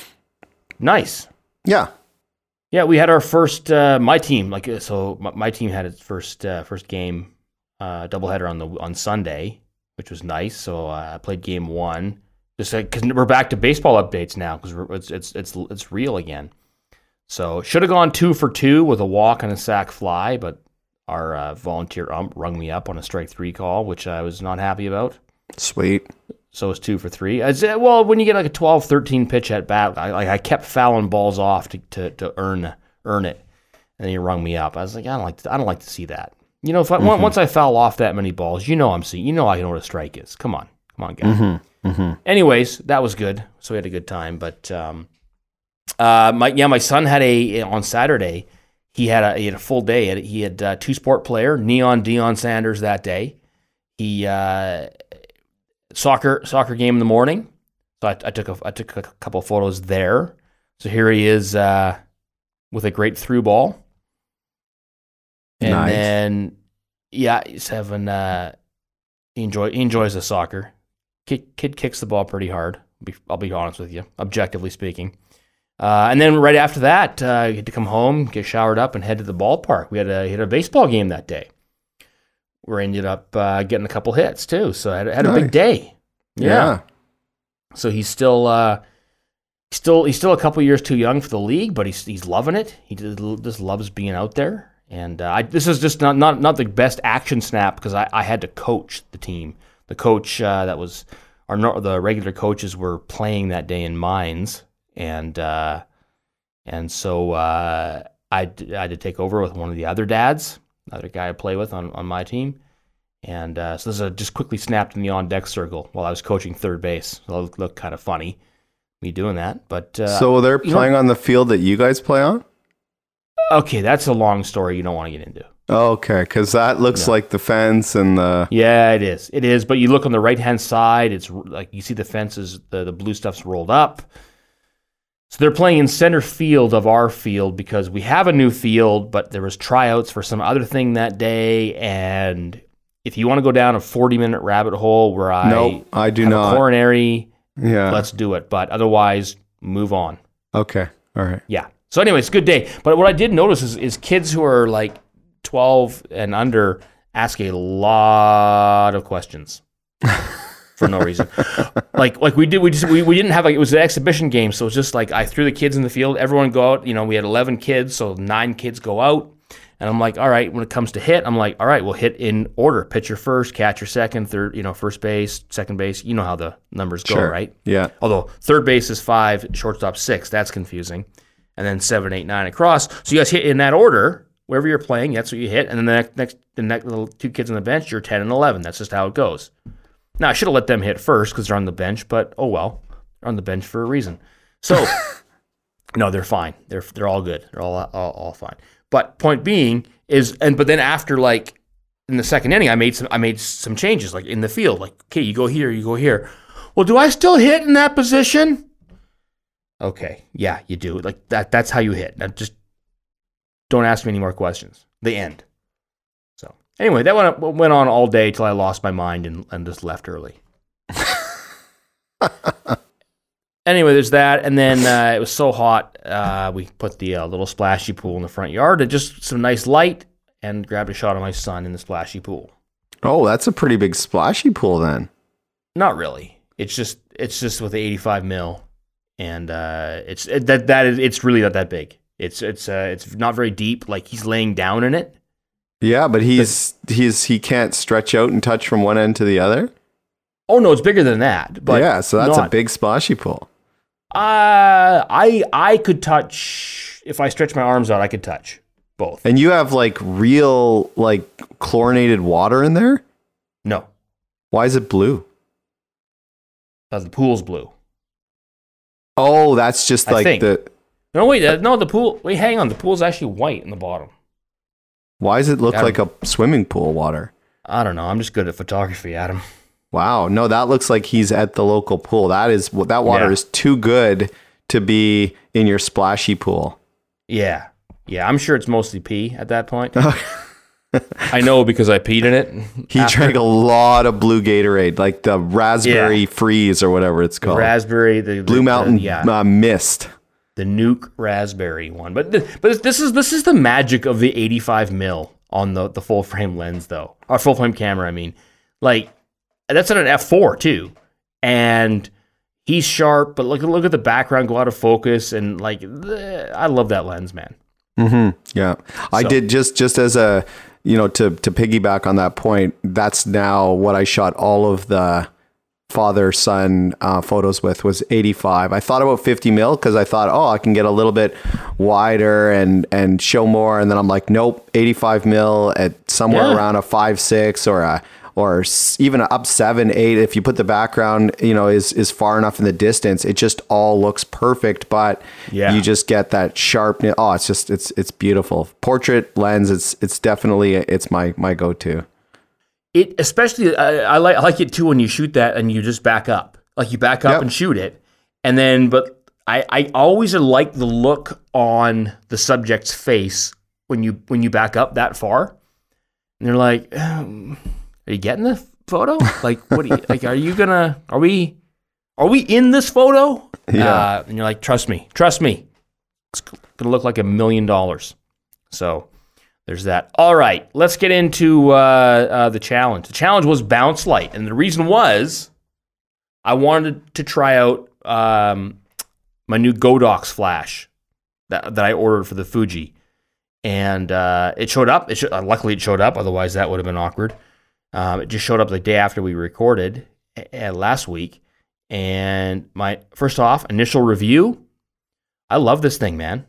A: Nice.
B: Yeah.
A: Yeah, we had our first uh, my team like uh, so my, my team had its first uh, first game uh, doubleheader on the on Sunday, which was nice. So uh, I played game one just because we're back to baseball updates now because it's it's it's it's real again. So should have gone two for two with a walk and a sac fly, but our uh, volunteer ump rung me up on a strike three call, which I was not happy about.
B: Sweet.
A: So it's two for three. I said, well, when you get like a twelve, thirteen pitch at bat, I, like I kept fouling balls off to, to, to earn earn it, and then you rung me up. I was like, I don't like to, I don't like to see that. You know, if I, mm-hmm. once I foul off that many balls, you know I'm seeing, you know I know what a strike is. Come on, come on, guys.
B: Mm-hmm. Mm-hmm.
A: Anyways, that was good. So we had a good time. But um, uh, my yeah, my son had a on Saturday. He had a he had a full day. He had, he had uh, two sport player, Neon Deion Sanders that day. He. Uh, Soccer soccer game in the morning, so I, I took a I took a couple of photos there. So here he is uh, with a great through ball, And
B: nice.
A: then, yeah, he's having, uh, he, enjoy, he enjoys the soccer. Kid, kid kicks the ball pretty hard, I'll be honest with you, objectively speaking. Uh, and then right after that, uh, I had to come home, get showered up, and head to the ballpark. We had a, had a baseball game that day. We ended up uh, getting a couple hits, too. So I had, had a
B: nice.
A: big day. Yeah. yeah. So he's still... Uh, Still, he's still a couple years too young for the league, but he's he's loving it. He just loves being out there. And uh, I, this is just not, not, not the best action snap because I, I had to coach the team. The coach uh, that was our the regular coaches were playing that day in Mines, and uh, and so uh, I, I had to take over with one of the other dads, another guy I play with on, on my team. And uh, so this is just quickly snapped in the on deck circle while I was coaching third base. So it looked kind of funny. Me doing that, but uh,
B: so they're playing know, on the field that you guys play on.
A: Okay, that's a long story you don't want to get into.
B: Okay, because that looks no. like the fence and the
A: yeah, it is, it is. But you look on the right hand side, it's like you see the fences, the the blue stuff's rolled up. So they're playing in center field of our field because we have a new field, but there was tryouts for some other thing that day, and if you want to go down a forty minute rabbit hole where I
B: nope, I do
A: have
B: not
A: a coronary.
B: Yeah.
A: Let's do it. But otherwise, move on.
B: Okay. All right.
A: Yeah. So anyway, it's a good day. But what I did notice is, is kids who are like twelve and under ask a lot of questions for no reason. like like we did we just we, we didn't have like it was an exhibition game, so it's just like I threw the kids in the field, everyone go out, you know, we had eleven kids, so nine kids go out. And I'm like, all right, when it comes to hit, I'm like, all right, we'll hit in order. Pitcher first, catcher second, third, you know, first base, second base. You know how the numbers go,
B: sure.
A: right?
B: Yeah.
A: Although third base is five, shortstop six. That's confusing. And then seven, eight, nine across. So you guys hit in that order. Wherever you're playing, that's what you hit. And then the next, next the next little two kids on the bench, you're ten and eleven. That's just how it goes. Now, I should have let them hit first because they're on the bench, but oh well. They're on the bench for a reason. So, no, they're fine. They're they're all good. They're all all, all fine. But point being is, and but then after like in the second inning, I made some I made some changes like in the field. Like, okay, you go here, you go here. Well, do I still hit in that position? Okay, yeah, you do. Like that. That's how you hit. Now just don't ask me any more questions. The end. So anyway, that went went on all day till I lost my mind and, and just left early. Anyway, there's that, and then uh, it was so hot, uh, we put the uh, little splashy pool in the front yard, and just some nice light, and grabbed a shot of my son in the splashy pool.
B: Oh, that's a pretty big splashy pool then.
A: Not really. It's just it's just with the eighty-five mil, and uh, it's it, that that is it's really not that big. It's it's uh, it's not very deep. Like he's laying down in it.
B: Yeah, but he's but, he's he can't stretch out and touch from one end to the other.
A: Oh no, it's bigger than that. But
B: yeah, so that's
A: not.
B: a big splashy pool.
A: Uh, I I could touch, if I stretch my arms out, I could touch both.
B: And you have like real like chlorinated water in there?
A: No.
B: Why is it blue?
A: Because the pool's blue.
B: Oh, that's just like the...
A: No, wait, uh, no, the pool, wait, hang on, the pool's actually white in the bottom.
B: Why does it look like a swimming pool water?
A: I don't know, I'm just good at photography, Adam.
B: Wow, no, that looks like he's at the local pool. That is that water yeah. is too good to be in your splashy pool.
A: Yeah, yeah, I'm sure it's mostly pee at that point. I know because I peed in it.
B: He after. drank a lot of blue Gatorade, like the raspberry yeah. freeze or whatever it's called.
A: The raspberry, the
B: Blue
A: the,
B: Mountain
A: the, yeah.
B: uh, Mist,
A: the Nuke raspberry one. But the, but this is this is the magic of the eighty-five mil on the the full frame lens, though, or full frame camera. I mean, like. That's at an F four too, and he's sharp. But look, look at the background go out of focus, and like, I love that lens, man.
B: Mm-hmm. Yeah, so. I did just just as a you know to to piggyback on that point. That's now what I shot all of the father son uh, photos with was eighty-five. I thought about fifty mil because I thought, oh, I can get a little bit wider and and show more, and then I'm like, nope, eighty-five mil at somewhere yeah. around a five six or a. or even up seven, eight, if you put the background, you know, is, is far enough in the distance, it just all looks perfect, but yeah. you just get that sharpness. Oh, it's just, it's, it's beautiful. Portrait lens, it's, it's definitely, it's my, my go-to.
A: It, especially, I, I like, I like it too when you shoot that and you just back up, like you back up yep. and shoot it. And then, but I, I always like the look on the subject's face when you when you back up that far, and they're like, um, "Are you getting the photo? Like, what? Are you, like, are you gonna? Are we? Are we in this photo?"
B: Yeah.
A: Uh, and you're like, "Trust me, trust me. It's gonna look like a million dollars." So there's that. All right, let's get into uh, uh, the challenge. The challenge was bounce light, and the reason was I wanted to try out um, my new Godox flash that that I ordered for the Fuji, and uh, it showed up. It sh- uh, luckily it showed up. Otherwise, that would have been awkward. Um, it just showed up the day after we recorded uh, last week. And my first off, initial review, I love this thing, man.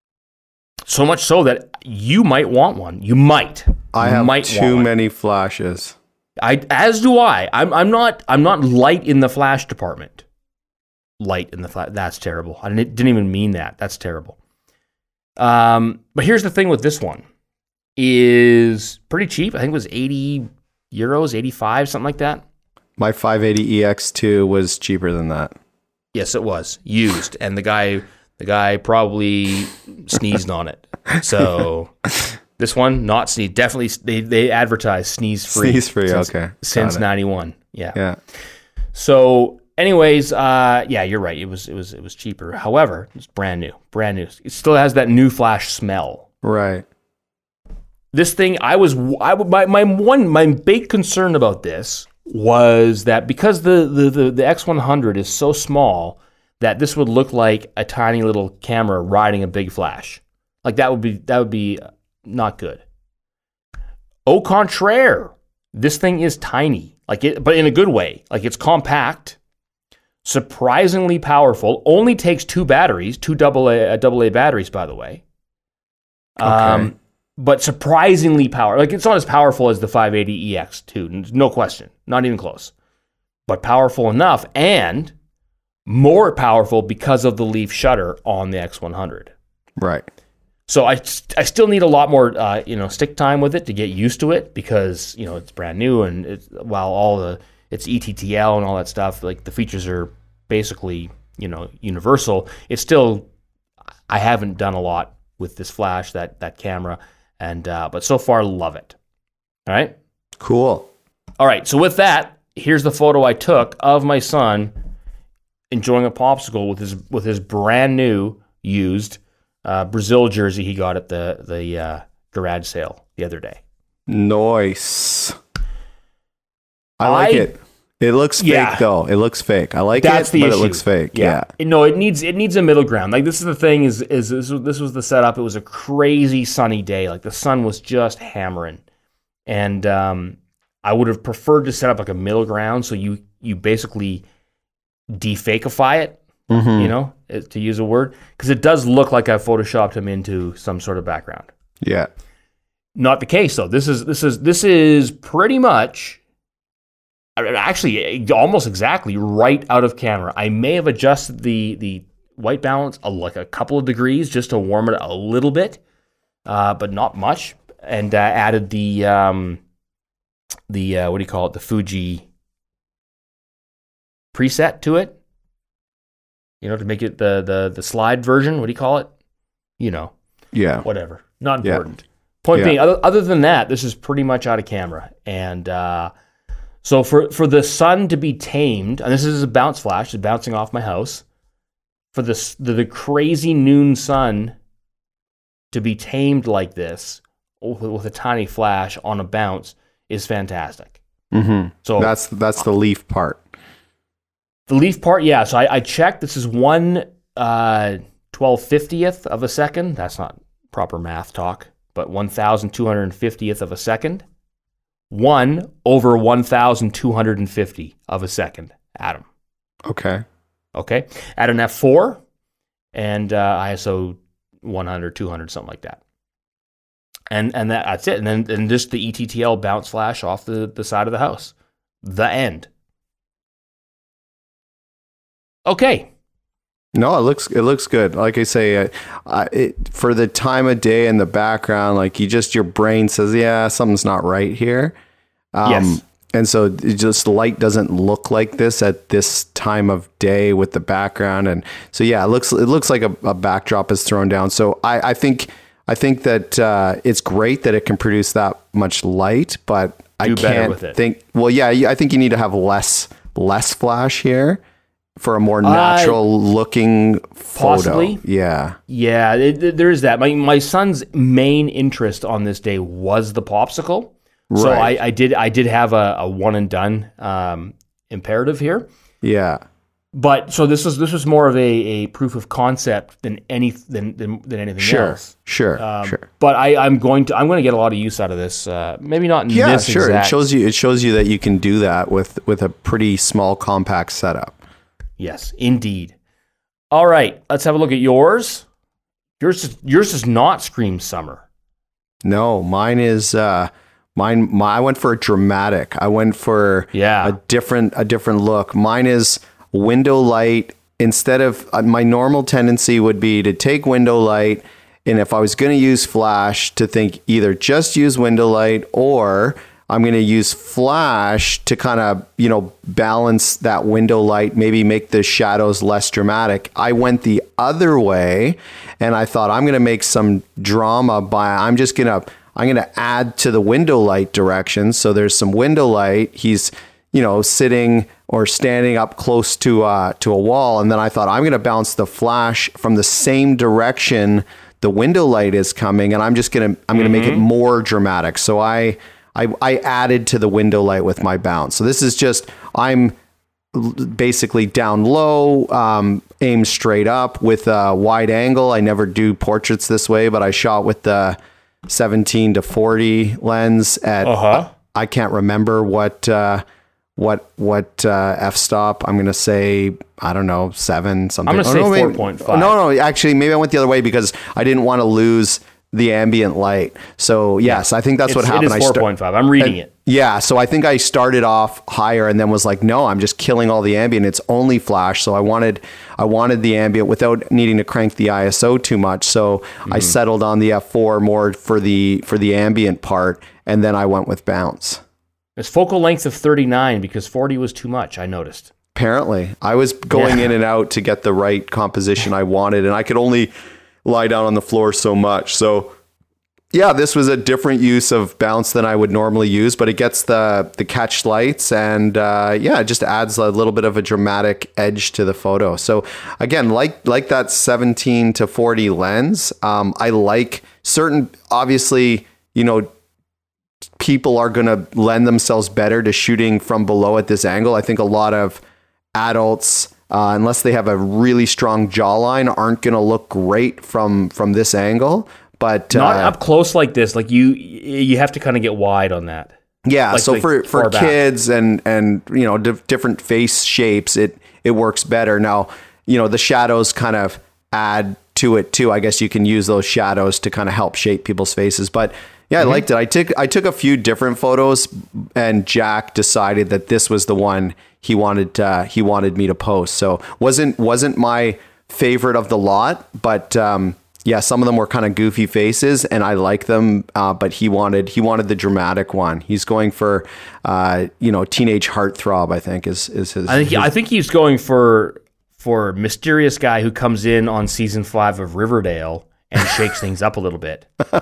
A: So much so that you might want one. You might.
B: I
A: you
B: have
A: might
B: too many flashes.
A: I as do I. I'm I'm not I'm not light in the flash department. Light in the flash. That's terrible. I didn't, didn't even mean that. That's terrible. Um, but here's the thing with this one, is pretty cheap. I think it was eighty euros, eighty-five, something like that.
B: My five eighty E X two was cheaper than that.
A: Yes, it was used, and the guy, the guy probably sneezed on it. So this one, not sneeze. Definitely, they they advertise sneeze free.
B: Sneeze free.
A: Since,
B: Okay.
A: Since ninety-one. Yeah.
B: Yeah.
A: So, anyways, uh, yeah, you're right. It was it was it was cheaper. However, it's brand new, brand new. It still has that new flash smell.
B: Right.
A: This thing, I was, I my my one my big concern about this was that because the, the, the, the X one hundred is so small that this would look like a tiny little camera riding a big flash. Like that would be that would be not good. Au contraire, this thing is tiny, like it, but in a good way. Like it's compact, surprisingly powerful. Only takes two batteries, two double A, uh, double A batteries, by the way. Um,
B: okay.
A: But surprisingly powerful. Like it's not as powerful as the five eighty E X two, no question, not even close. But powerful enough, and more powerful because of the leaf shutter on the X one hundred.
B: Right.
A: So I, I still need a lot more uh, you know stick time with it to get used to it, because you know it's brand new, and it's, while all the it's E T T L and all that stuff, like the features are basically you know universal. It's still, I haven't done a lot with this flash, that that camera. And uh, but so far, love it. All right?
B: Cool.
A: All right, so with that, here's the photo I took of my son enjoying a popsicle with his with his brand new used uh, Brazil jersey he got at the, the uh, garage sale the other day.
B: Nice. I like I, it. It looks
A: yeah,
B: fake though. It looks fake. I like
A: that's
B: it,
A: the
B: but
A: issue.
B: It looks fake. Yeah.
A: yeah. No, it needs it needs a middle ground. Like this is the thing is is this was, this was the setup. It was a crazy sunny day. Like the sun was just hammering, and um, I would have preferred to set up like a middle ground, so you you basically defakeify it.
B: Mm-hmm.
A: You know, to use a word, because it does look like I photoshopped him into some sort of background.
B: Yeah.
A: Not the case though. This is this is this is pretty much. Actually, almost exactly right out of camera. I may have adjusted the the white balance a, like a couple of degrees just to warm it a little bit, uh, but not much. And uh, added the um, the uh, what do you call it? The Fuji preset to it. You know, to make it the the the slide version. What do you call it? You know.
B: Yeah.
A: Whatever. Not
B: yeah.
A: important. Point
B: yeah.
A: being, other, other than that, this is pretty much out of camera. And uh, so for, for the sun to be tamed, and this is a bounce flash, it's bouncing off my house, for the, the, the crazy noon sun to be tamed like this with a tiny flash on a bounce is fantastic.
B: Mm-hmm.
A: So
B: that's that's the leaf part.
A: The leaf part, yeah. So I, I checked. This is one uh, twelve fiftieth of a second. That's not proper math talk, but one thousand two hundred fiftieth of a second. One over one thousand two hundred fifty of a second, Adam.
B: Okay.
A: Okay. At an F four and uh, I S O one hundred, two hundred, something like that. And and that, that's it. And then and just the E T T L bounce flash off the, the side of the house. The end. Okay.
B: No, it looks it looks good. Like I say, uh, uh, it, for the time of day and the background, like you just your brain says, yeah, something's not right here. Um,
A: yes.
B: And so it just light doesn't look like this at this time of day with the background, and so yeah, it looks it looks like a, a backdrop is thrown down. So I, I think I think that uh, it's great that it can produce that much light, but I
A: Do better
B: can't
A: with it.
B: think. Well, yeah, I think you need to have less less flash here for a more natural uh, looking photo.
A: Possibly.
B: Yeah.
A: Yeah, it, there is that. My my son's main interest on this day was the popsicle. Right. So I, I did I did have a, a one and done um, imperative here.
B: Yeah.
A: But so this was this was more of a, a proof of concept than any than than, than anything
B: sure,
A: else.
B: Sure,
A: um,
B: sure.
A: But I, I'm going to I'm going to get a lot of use out of this. Uh, maybe not in
B: yeah,
A: this
B: sure.
A: exact.
B: It shows you it shows you that you can do that with with a pretty small compact setup.
A: Yes, indeed. All right, let's have a look at yours. Yours is, yours does not scream summer.
B: No, mine is uh, mine. My, I went for a dramatic. I went for
A: yeah.
B: a different a different look. Mine is window light. Instead of uh, my normal tendency would be to take window light, and if I was going to use flash, to think either just use window light or I'm going to use flash to kind of, you know, balance that window light, maybe make the shadows less dramatic. I went the other way and I thought I'm going to make some drama by, I'm just going to, I'm going to add to the window light direction. So there's some window light. He's, you know, sitting or standing up close to uh, to a wall. And then I thought I'm going to bounce the flash from the same direction the window light is coming. And I'm just going to, I'm going to mm-hmm. make it more dramatic. So I, I, I added to the window light with my bounce. So this is just, I'm basically down low, um, aim straight up with a wide angle. I never do portraits this way, but I shot with the seventeen to forty lens at,
A: uh-huh.
B: I can't remember what, uh, what, what, uh, f-stop. I'm going to say, I don't know, seven, something.
A: I'm going to
B: oh,
A: say
B: no,
A: four point five.
B: No, no, actually, maybe I went the other way because I didn't want to lose the ambient light. So yes, I think that's
A: it's,
B: what happened.
A: It is four point five. I'm reading
B: and,
A: it.
B: Yeah. So I think I started off higher and then was like, no, I'm just killing all the ambient. It's only flash. So I wanted, I wanted the ambient without needing to crank the I S O too much. So mm-hmm. I settled on the F four more for the, for the ambient part. And then I went with bounce.
A: It's focal length of thirty-nine because forty was too much. I noticed.
B: Apparently I was going yeah. in and out to get the right composition I wanted. And I could only lie down on the floor so much. So yeah, this was a different use of bounce than I would normally use, but it gets the the catch lights and uh, yeah, it just adds a little bit of a dramatic edge to the photo. So again, like like that seventeen to forty lens, um, I like certain, obviously, you know, people are going to lend themselves better to shooting from below at this angle. I think a lot of adults, Uh, unless they have a really strong jawline, aren't going to look great from from this angle. But
A: not
B: uh,
A: up close like this. Like you, you have to kind of get wide on that.
B: Yeah.
A: Like,
B: so
A: like
B: for for
A: back.
B: kids and and you know di- different face shapes, it it works better. Now you know the shadows kind of add to it too. I guess you can use those shadows to kind of help shape people's faces. But yeah, mm-hmm. I liked it. I took I took a few different photos, and Jack decided that this was the one he wanted uh, he wanted me to post. So wasn't wasn't my favorite of the lot, but um, yeah, some of them were kind of goofy faces, and I like them. Uh, but he wanted he wanted the dramatic one. He's going for uh, you know teenage heartthrob. I think is is his.
A: I think
B: his,
A: I think he's going for for mysterious guy who comes in on season five of Riverdale and shakes things up a little bit.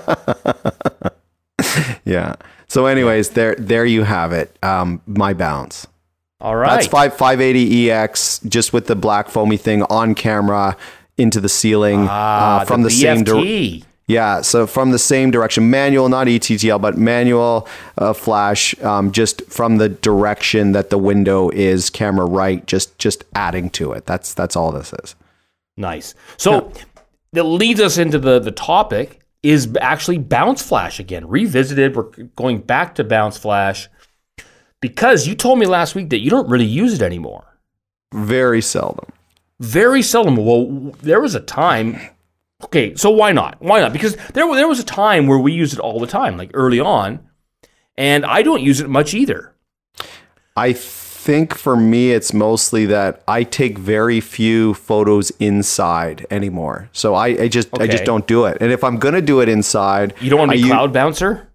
B: Yeah. So, anyways, there there you have it. Um, my bounce.
A: All right.
B: That's five five eighty E X, just with the black foamy thing on camera into the ceiling
A: ah,
B: uh, from
A: the,
B: the same
A: direction.
B: Yeah, so from the same direction, manual, not E T T L, but manual uh, flash, um, just from the direction that the window is, camera right, just just adding to it. That's that's all this is.
A: Nice. So
B: yeah.
A: that leads us into the the topic is actually bounce flash again, revisited. We're going back to bounce flash because you told me last week that you don't really use it anymore.
B: Very seldom.
A: Very seldom. Well, there was a time. Okay, so why not? Why not? Because there there was a time where we used it all the time, like early on, and I don't use it much either.
B: I think for me, it's mostly that I take very few photos inside anymore. So I, I just
A: okay.
B: I just don't do it. And if I'm gonna do it inside,
A: you don't want to be
B: I
A: cloud
B: u-
A: bouncer.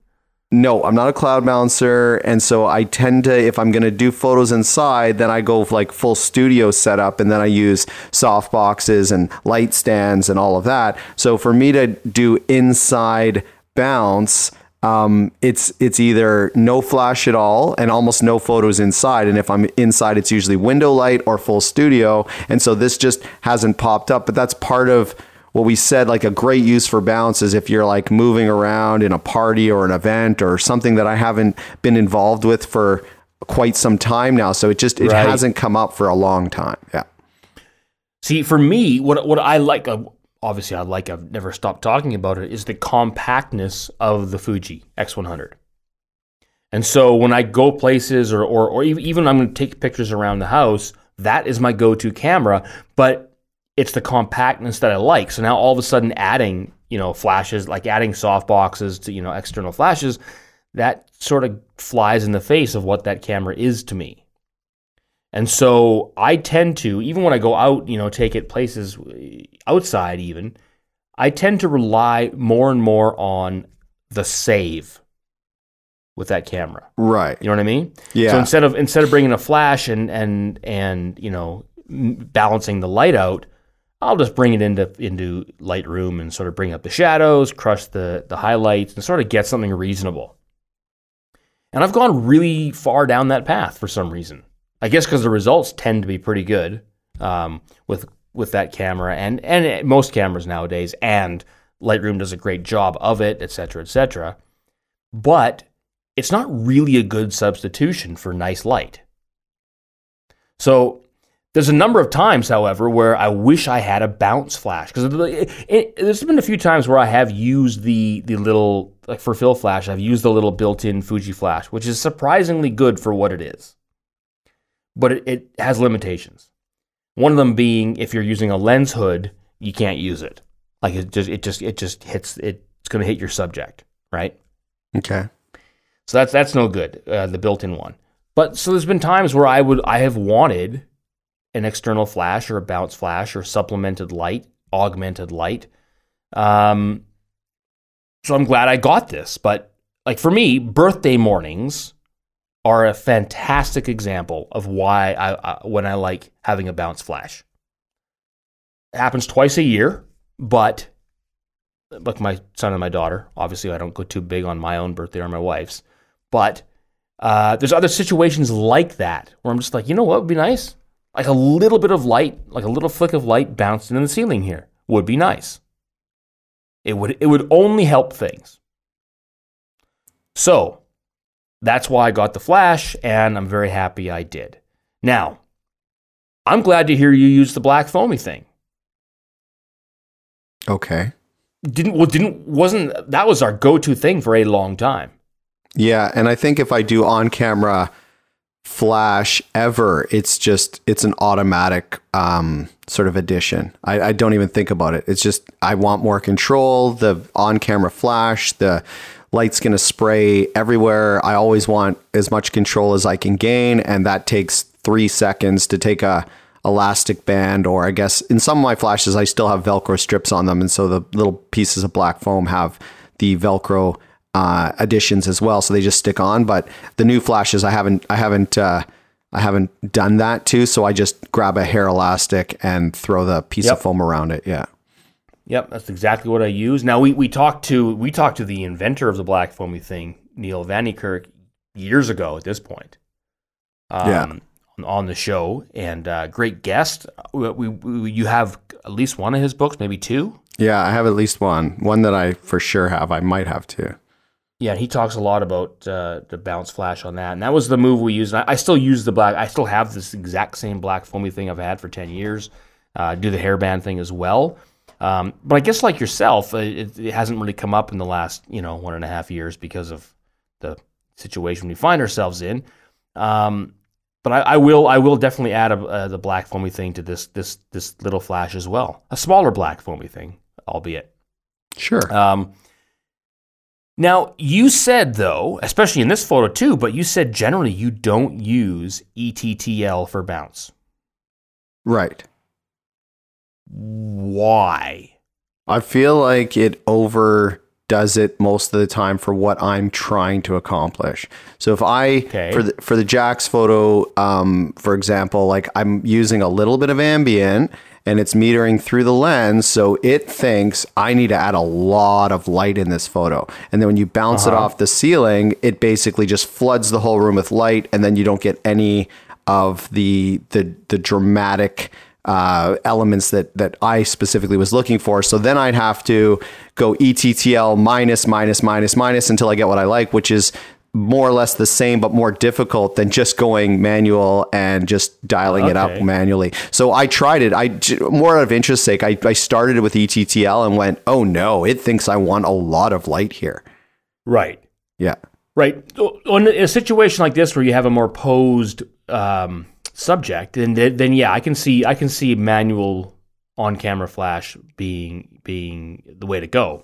B: No, I'm not a cloud balancer. And so I tend to, if I'm going to do photos inside, then I go like full studio setup, and then I use soft boxes and light stands and all of that. So for me to do inside bounce, um, it's it's either no flash at all and almost no photos inside. And if I'm inside, it's usually window light or full studio. And so this just hasn't popped up, but that's part of what we said. Like a great use for bounce is if you're like moving around in a party or an event or something that I haven't been involved with for quite some time now. So it just, it right. hasn't come up for a long time. Yeah.
A: See, for me, what, what I like, uh, obviously I like, I've never stopped talking about it, is the compactness of the Fuji X one hundred. And so when I go places or, or, or even I'm going to take pictures around the house, that is my go-to camera, but it's the compactness that I like. So now all of a sudden adding, you know, flashes, like adding soft boxes to, you know, external flashes, that sort of flies in the face of what that camera is to me. And so I tend to, even when I go out, you know, take it places outside even, I tend to rely more and more on the save with that camera.
B: Right.
A: You know what I mean?
B: Yeah.
A: So instead of instead of bringing a flash and and and you know, balancing the light out, I'll just bring it into into Lightroom and sort of bring up the shadows, crush the the highlights, and sort of get something reasonable. And I've gone really far down that path for some reason. I guess because the results tend to be pretty good um, with with that camera and and most cameras nowadays, and Lightroom does a great job of it, et cetera, et cetera. But it's not really a good substitution for nice light. So there's a number of times, however, where I wish I had a bounce flash, because there's been a few times where I have used the the little, like for fill flash, I've used the little built-in Fuji flash, which is surprisingly good for what it is. But it, it has limitations. One of them being, if you're using a lens hood, you can't use it. Like it just it just it just hits it, it's going to hit your subject, right?
B: Okay.
A: So that's that's no good, uh, the built-in one. But so there's been times where I would I have wanted an external flash or a bounce flash or supplemented light, augmented light. Um, so I'm glad I got this. But like for me, birthday mornings are a fantastic example of why I, I when I like having a bounce flash. It happens twice a year, but like my son and my daughter, obviously I don't go too big on my own birthday or my wife's, but uh, there's other situations like that where I'm just like, you know what would be nice? Like a little bit of light, like a little flick of light bouncing in the ceiling here would be nice. It would it would only help things. So that's why I got the flash, and I'm very happy I did. Now, I'm glad to hear you use the black foamy thing.
B: Okay.
A: Didn't well didn't wasn't that was our go-to thing for a long time.
B: Yeah, and I think if I do on-camera flash ever, it's just it's an automatic um, sort of addition. I, I don't even think about it. It's just I want more control. The on-camera flash, the light's going to spray everywhere. I always want as much control as I can gain, and that takes three seconds to take a elastic band, or I guess in some of my flashes I still have Velcro strips on them, and so the little pieces of black foam have the Velcro uh, additions as well, so they just stick on. But the new flashes, I haven't, I haven't, uh, I haven't done that too. So I just grab a hair elastic and throw the piece yep. of foam around it. Yeah.
A: Yep, that's exactly what I use. Now we we talked to we talked to the inventor of the black foamy thing, Neil Van Niekerk, years ago at this point. Um, yeah. On the show, and uh, great guest. We, we, we you have at least one of his books, maybe two.
B: Yeah, I have at least one. One that I for sure have. I might have two.
A: Yeah, he talks a lot about uh, the bounce flash on that, and that was the move we used. I, I still use the black. I still have this exact same black foamy thing I've had for ten years. Uh, do the hairband thing as well. Um, but I guess like yourself, it, it hasn't really come up in the last you know one and a half years because of the situation we find ourselves in. Um, But I, I will, I will definitely add a, uh, the black foamy thing to this, this, this little flash as well. A smaller black foamy thing, albeit.
B: Sure.
A: Um, now you said though, especially in this photo too, but you said generally you don't use E T T L for bounce.
B: Right.
A: Why?
B: I feel like it over does it most of the time for what I'm trying to accomplish. So if I,
A: Okay.
B: for the, for the Jax photo, um, for example, like I'm using a little bit of ambient and it's metering through the lens. So it thinks I need to add a lot of light in this photo. And then when you bounce
A: Uh-huh.
B: it off the ceiling, it basically just floods the whole room with light. And then you don't get any of the, the, the dramatic uh, elements that, that I specifically was looking for. So then I'd have to go E T T L minus, minus, minus, minus until I get what I like, which is more or less the same, but more difficult than just going manual and just dialing it up
A: Okay.
B: manually. So I tried it. I j- more out of interest sake, I, I started it with E T T L and went, oh no, it thinks I want a lot of light here.
A: Right.
B: Yeah.
A: Right. So, in a situation like this where you have a more posed um, subject, then then yeah, I can see I can see manual on-camera flash being being the way to go.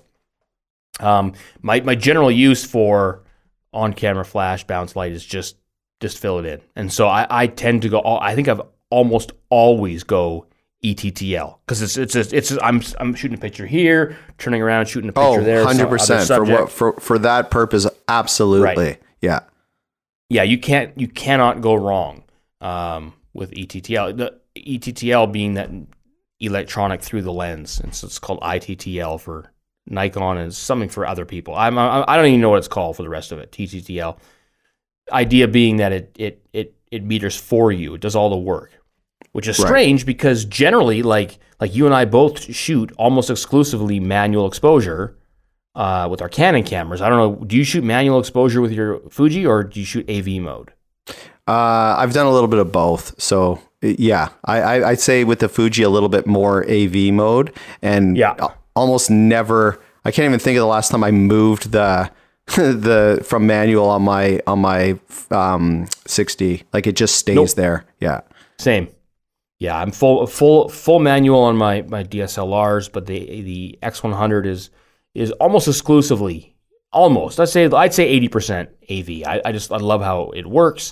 A: Um, my my general use for on-camera flash bounce light is just just fill it in, and so I, I tend to go. I think I've almost always go E T T L because it's it's just, it's just, I'm I'm shooting a picture here, turning around, shooting a picture
B: Oh,
A: there.
B: one hundred
A: some other
B: percent for what
A: subject.
B: for for that purpose, absolutely.
A: Right.
B: Yeah.
A: Yeah, you can't you cannot go wrong um, with E T T L. The E T T L being that electronic through the lens, and so it's called I T T L for Nikon, and it's something for other people. I'm I, I don't even know what it's called for the rest of it. T T T L. Idea being that it it it it meters for you. It does all the work, which is
B: Right.
A: strange because generally, like like you and I both shoot almost exclusively manual exposure. Uh, with our Canon cameras, I don't know. Do you shoot manual exposure with your Fuji, or do you shoot A V mode?
B: Uh, I've done a little bit of both. So yeah, I, I, I'd say with the Fuji a little bit more A V mode, and
A: Yeah.
B: almost never. I can't even think of the last time I moved the the from manual on my on my um, sixty. Like it just stays
A: Nope.
B: there. Yeah.
A: Same. Yeah, I'm full full full manual on my, my D S L Rs, but the the X one hundred is is almost exclusively almost. I'd say I'd say eighty percent A V. I, I just I love how it works.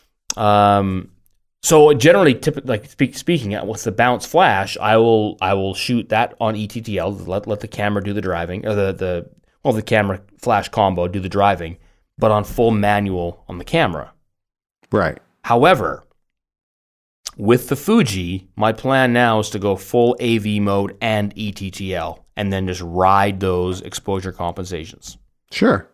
A: Um, so generally, typically, like speak, speaking with the bounce flash, I will I will shoot that on E T T L. Let let the camera do the driving, or the the well the camera flash combo do the driving, but on full manual on the camera.
B: Right.
A: However, with the Fuji, my plan now is to go full A V mode and E T T L, and then just ride those exposure compensations.
B: Sure.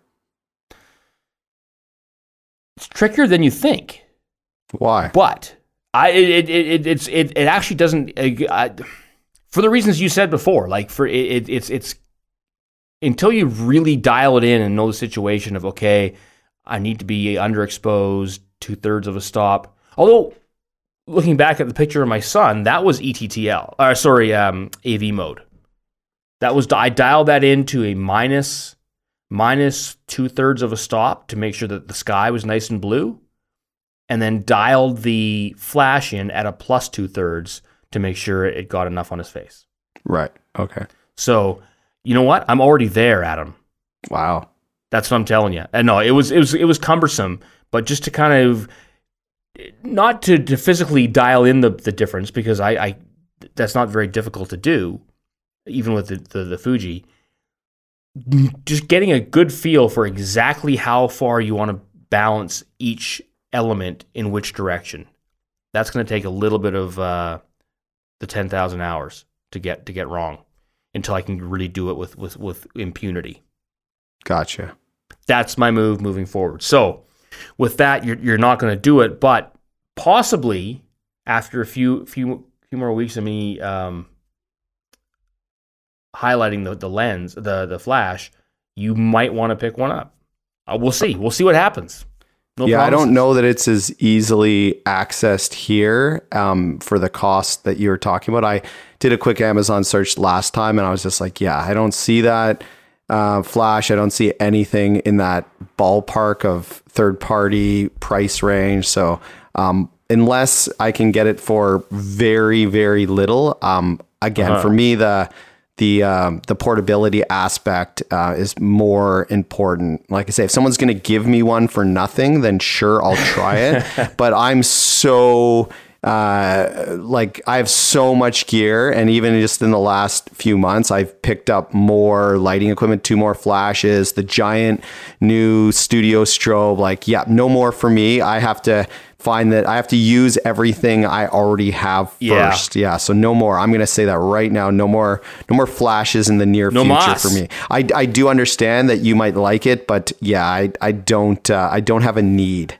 A: It's trickier than you think,
B: Why?
A: but I it it, it it's it, it actually doesn't uh, I, for the reasons you said before. Like for it, it it's it's until you really dial it in and know the situation of okay, I need to be underexposed two thirds of a stop. Although looking back at the picture of my son, that was E T T L. Or sorry, um, A V mode. That was I dialed that into a minus minus two thirds of a stop to make sure that the sky was nice and blue, and then dialed the flash in at a plus two thirds to make sure it got enough on his face.
B: Right. Okay.
A: So you know what? I'm already there, Adam.
B: Wow.
A: That's what I'm telling you. And no, it was it was it was cumbersome, but just to kind of not to, to physically dial in the, the difference because I, I that's not very difficult to do, even with the, the, the Fuji. Just getting a good feel for exactly how far you want to balance each element in which direction. That's going to take a little bit of uh, the ten thousand hours to get to get wrong until I can really do it with, with, with impunity.
B: Gotcha.
A: That's my move moving forward. So with that, you're you're not going to do it, but possibly after a few few few more weeks of me um, highlighting the, the lens, the the flash, you might want to pick one up. Uh, we'll see. We'll see what happens. No
B: yeah,
A: promises.
B: I don't know that it's as easily accessed here um, for the cost that you were talking about. I did a quick Amazon search last time, and I was just like, yeah, I don't see that uh, flash. I don't see anything in that ballpark of third-party price range. So um, unless I can get it for very, very little, um, again,
A: Uh-huh.
B: for me, the the um, the portability aspect uh, is more important. Like I say, if someone's going to give me one for nothing, then sure, I'll try it. But I'm so uh, like I have so much gear, and even just in the last few months, I've picked up more lighting equipment, two more flashes, the giant new studio strobe. Like, yeah, no more for me. I have to find that I have to use everything I already have
A: Yeah.
B: first. Yeah. So no more. I'm going to say that right now. No more, no more flashes in the near
A: No
B: future
A: mas.
B: for me. I, I do understand that you might like it, but yeah, I, I don't, uh, I don't have a need.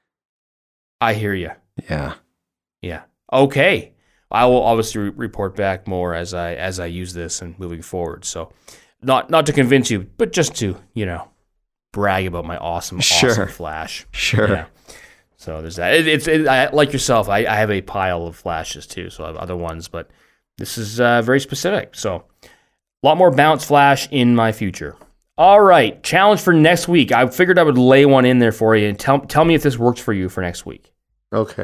A: I hear you.
B: Yeah.
A: Yeah. Okay. I will obviously re- report back more as I as I use this and moving forward. So, not not to convince you, but just to you know brag about my awesome,
B: Sure.
A: awesome flash.
B: Sure.
A: Yeah. So there's that. It, it's it, I, like yourself. I, I have a pile of flashes too. So I have other ones, but this is uh, very specific. So a lot more bounce flash in my future. All right, challenge for next week. I figured I would lay one in there for you and tell tell me if this works for you for next week.
B: Okay.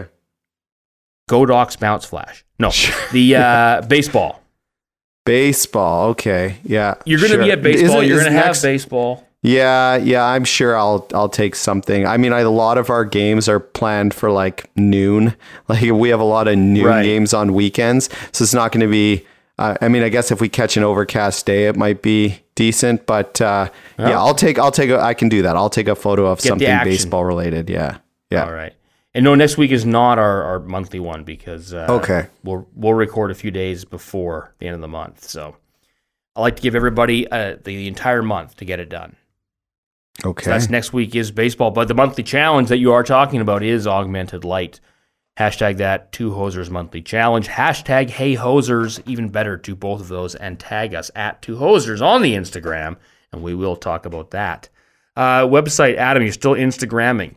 A: Godox bounce flash. No, the uh, baseball.
B: Baseball. Okay. Yeah.
A: You're going to
B: sure.
A: be at baseball.
B: Is it-
A: You're
B: is
A: going to have
B: next-
A: baseball.
B: Yeah, yeah, I'm sure I'll I'll take something. I mean, I, a lot of our games are planned for like noon. Like we have a lot of noon
A: Right.
B: games on weekends, so it's not going to be. Uh, I mean, I guess if we catch an overcast day, it might be decent. But uh,
A: Yeah.
B: yeah, I'll take I'll take a, I can do that. I'll take a photo of
A: Get the
B: something
A: action.
B: baseball related. Yeah, yeah.
A: All right. And no, next week is not our, our monthly one because uh,
B: Okay.
A: we'll we'll record a few days before the end of the month. So I like to give everybody uh, the, the entire month to get it done.
B: Okay.
A: So that's next week is baseball, but the monthly challenge that you are talking about is augmented light. Hashtag that Two Hosers Monthly Challenge. Hashtag Hey Hosers, even better, do both of those and tag us at Two Hosers on the Instagram, and we will talk about that. Uh, website, Adam, you're still Instagramming.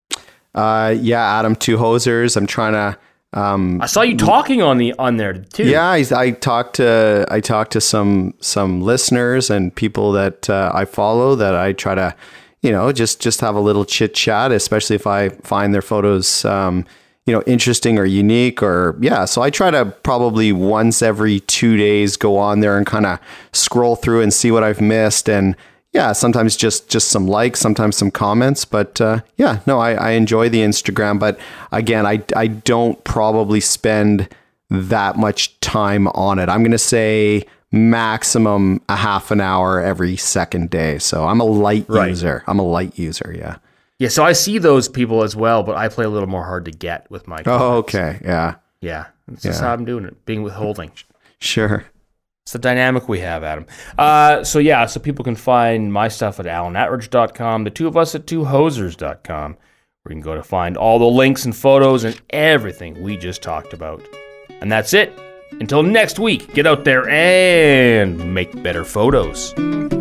B: Uh, yeah, Adam Two Hosers. I'm trying to. Um,
A: I saw you talking on the on there too.
B: Yeah, I, I talked to I talked to some some listeners and people that uh, I follow that I try to, you know, just just have a little chit chat, especially if I find their photos, um, you know, interesting or unique or yeah. So I try to probably once every two days go on there and kind of scroll through and see what I've missed and. Yeah, sometimes just, just some likes, sometimes some comments, but uh, yeah, no, I, I enjoy the Instagram, but again, I, I don't probably spend that much time on it. I'm going to say maximum a half an hour every second day. So I'm a light
A: Right.
B: user. I'm a light user. Yeah.
A: Yeah, so I see those people as well, but I play a little more hard to get with my
B: Oh,
A: comments.
B: okay. Yeah.
A: Yeah, that's just
B: Yeah.
A: how I'm doing it, being withholding.
B: Sure.
A: It's the dynamic we have, Adam. Uh, so yeah, so people can find my stuff at alan atridge dot com, the two of us at two hosers dot com, where you can go to find all the links and photos and everything we just talked about. And that's it. Until next week, get out there and make better photos.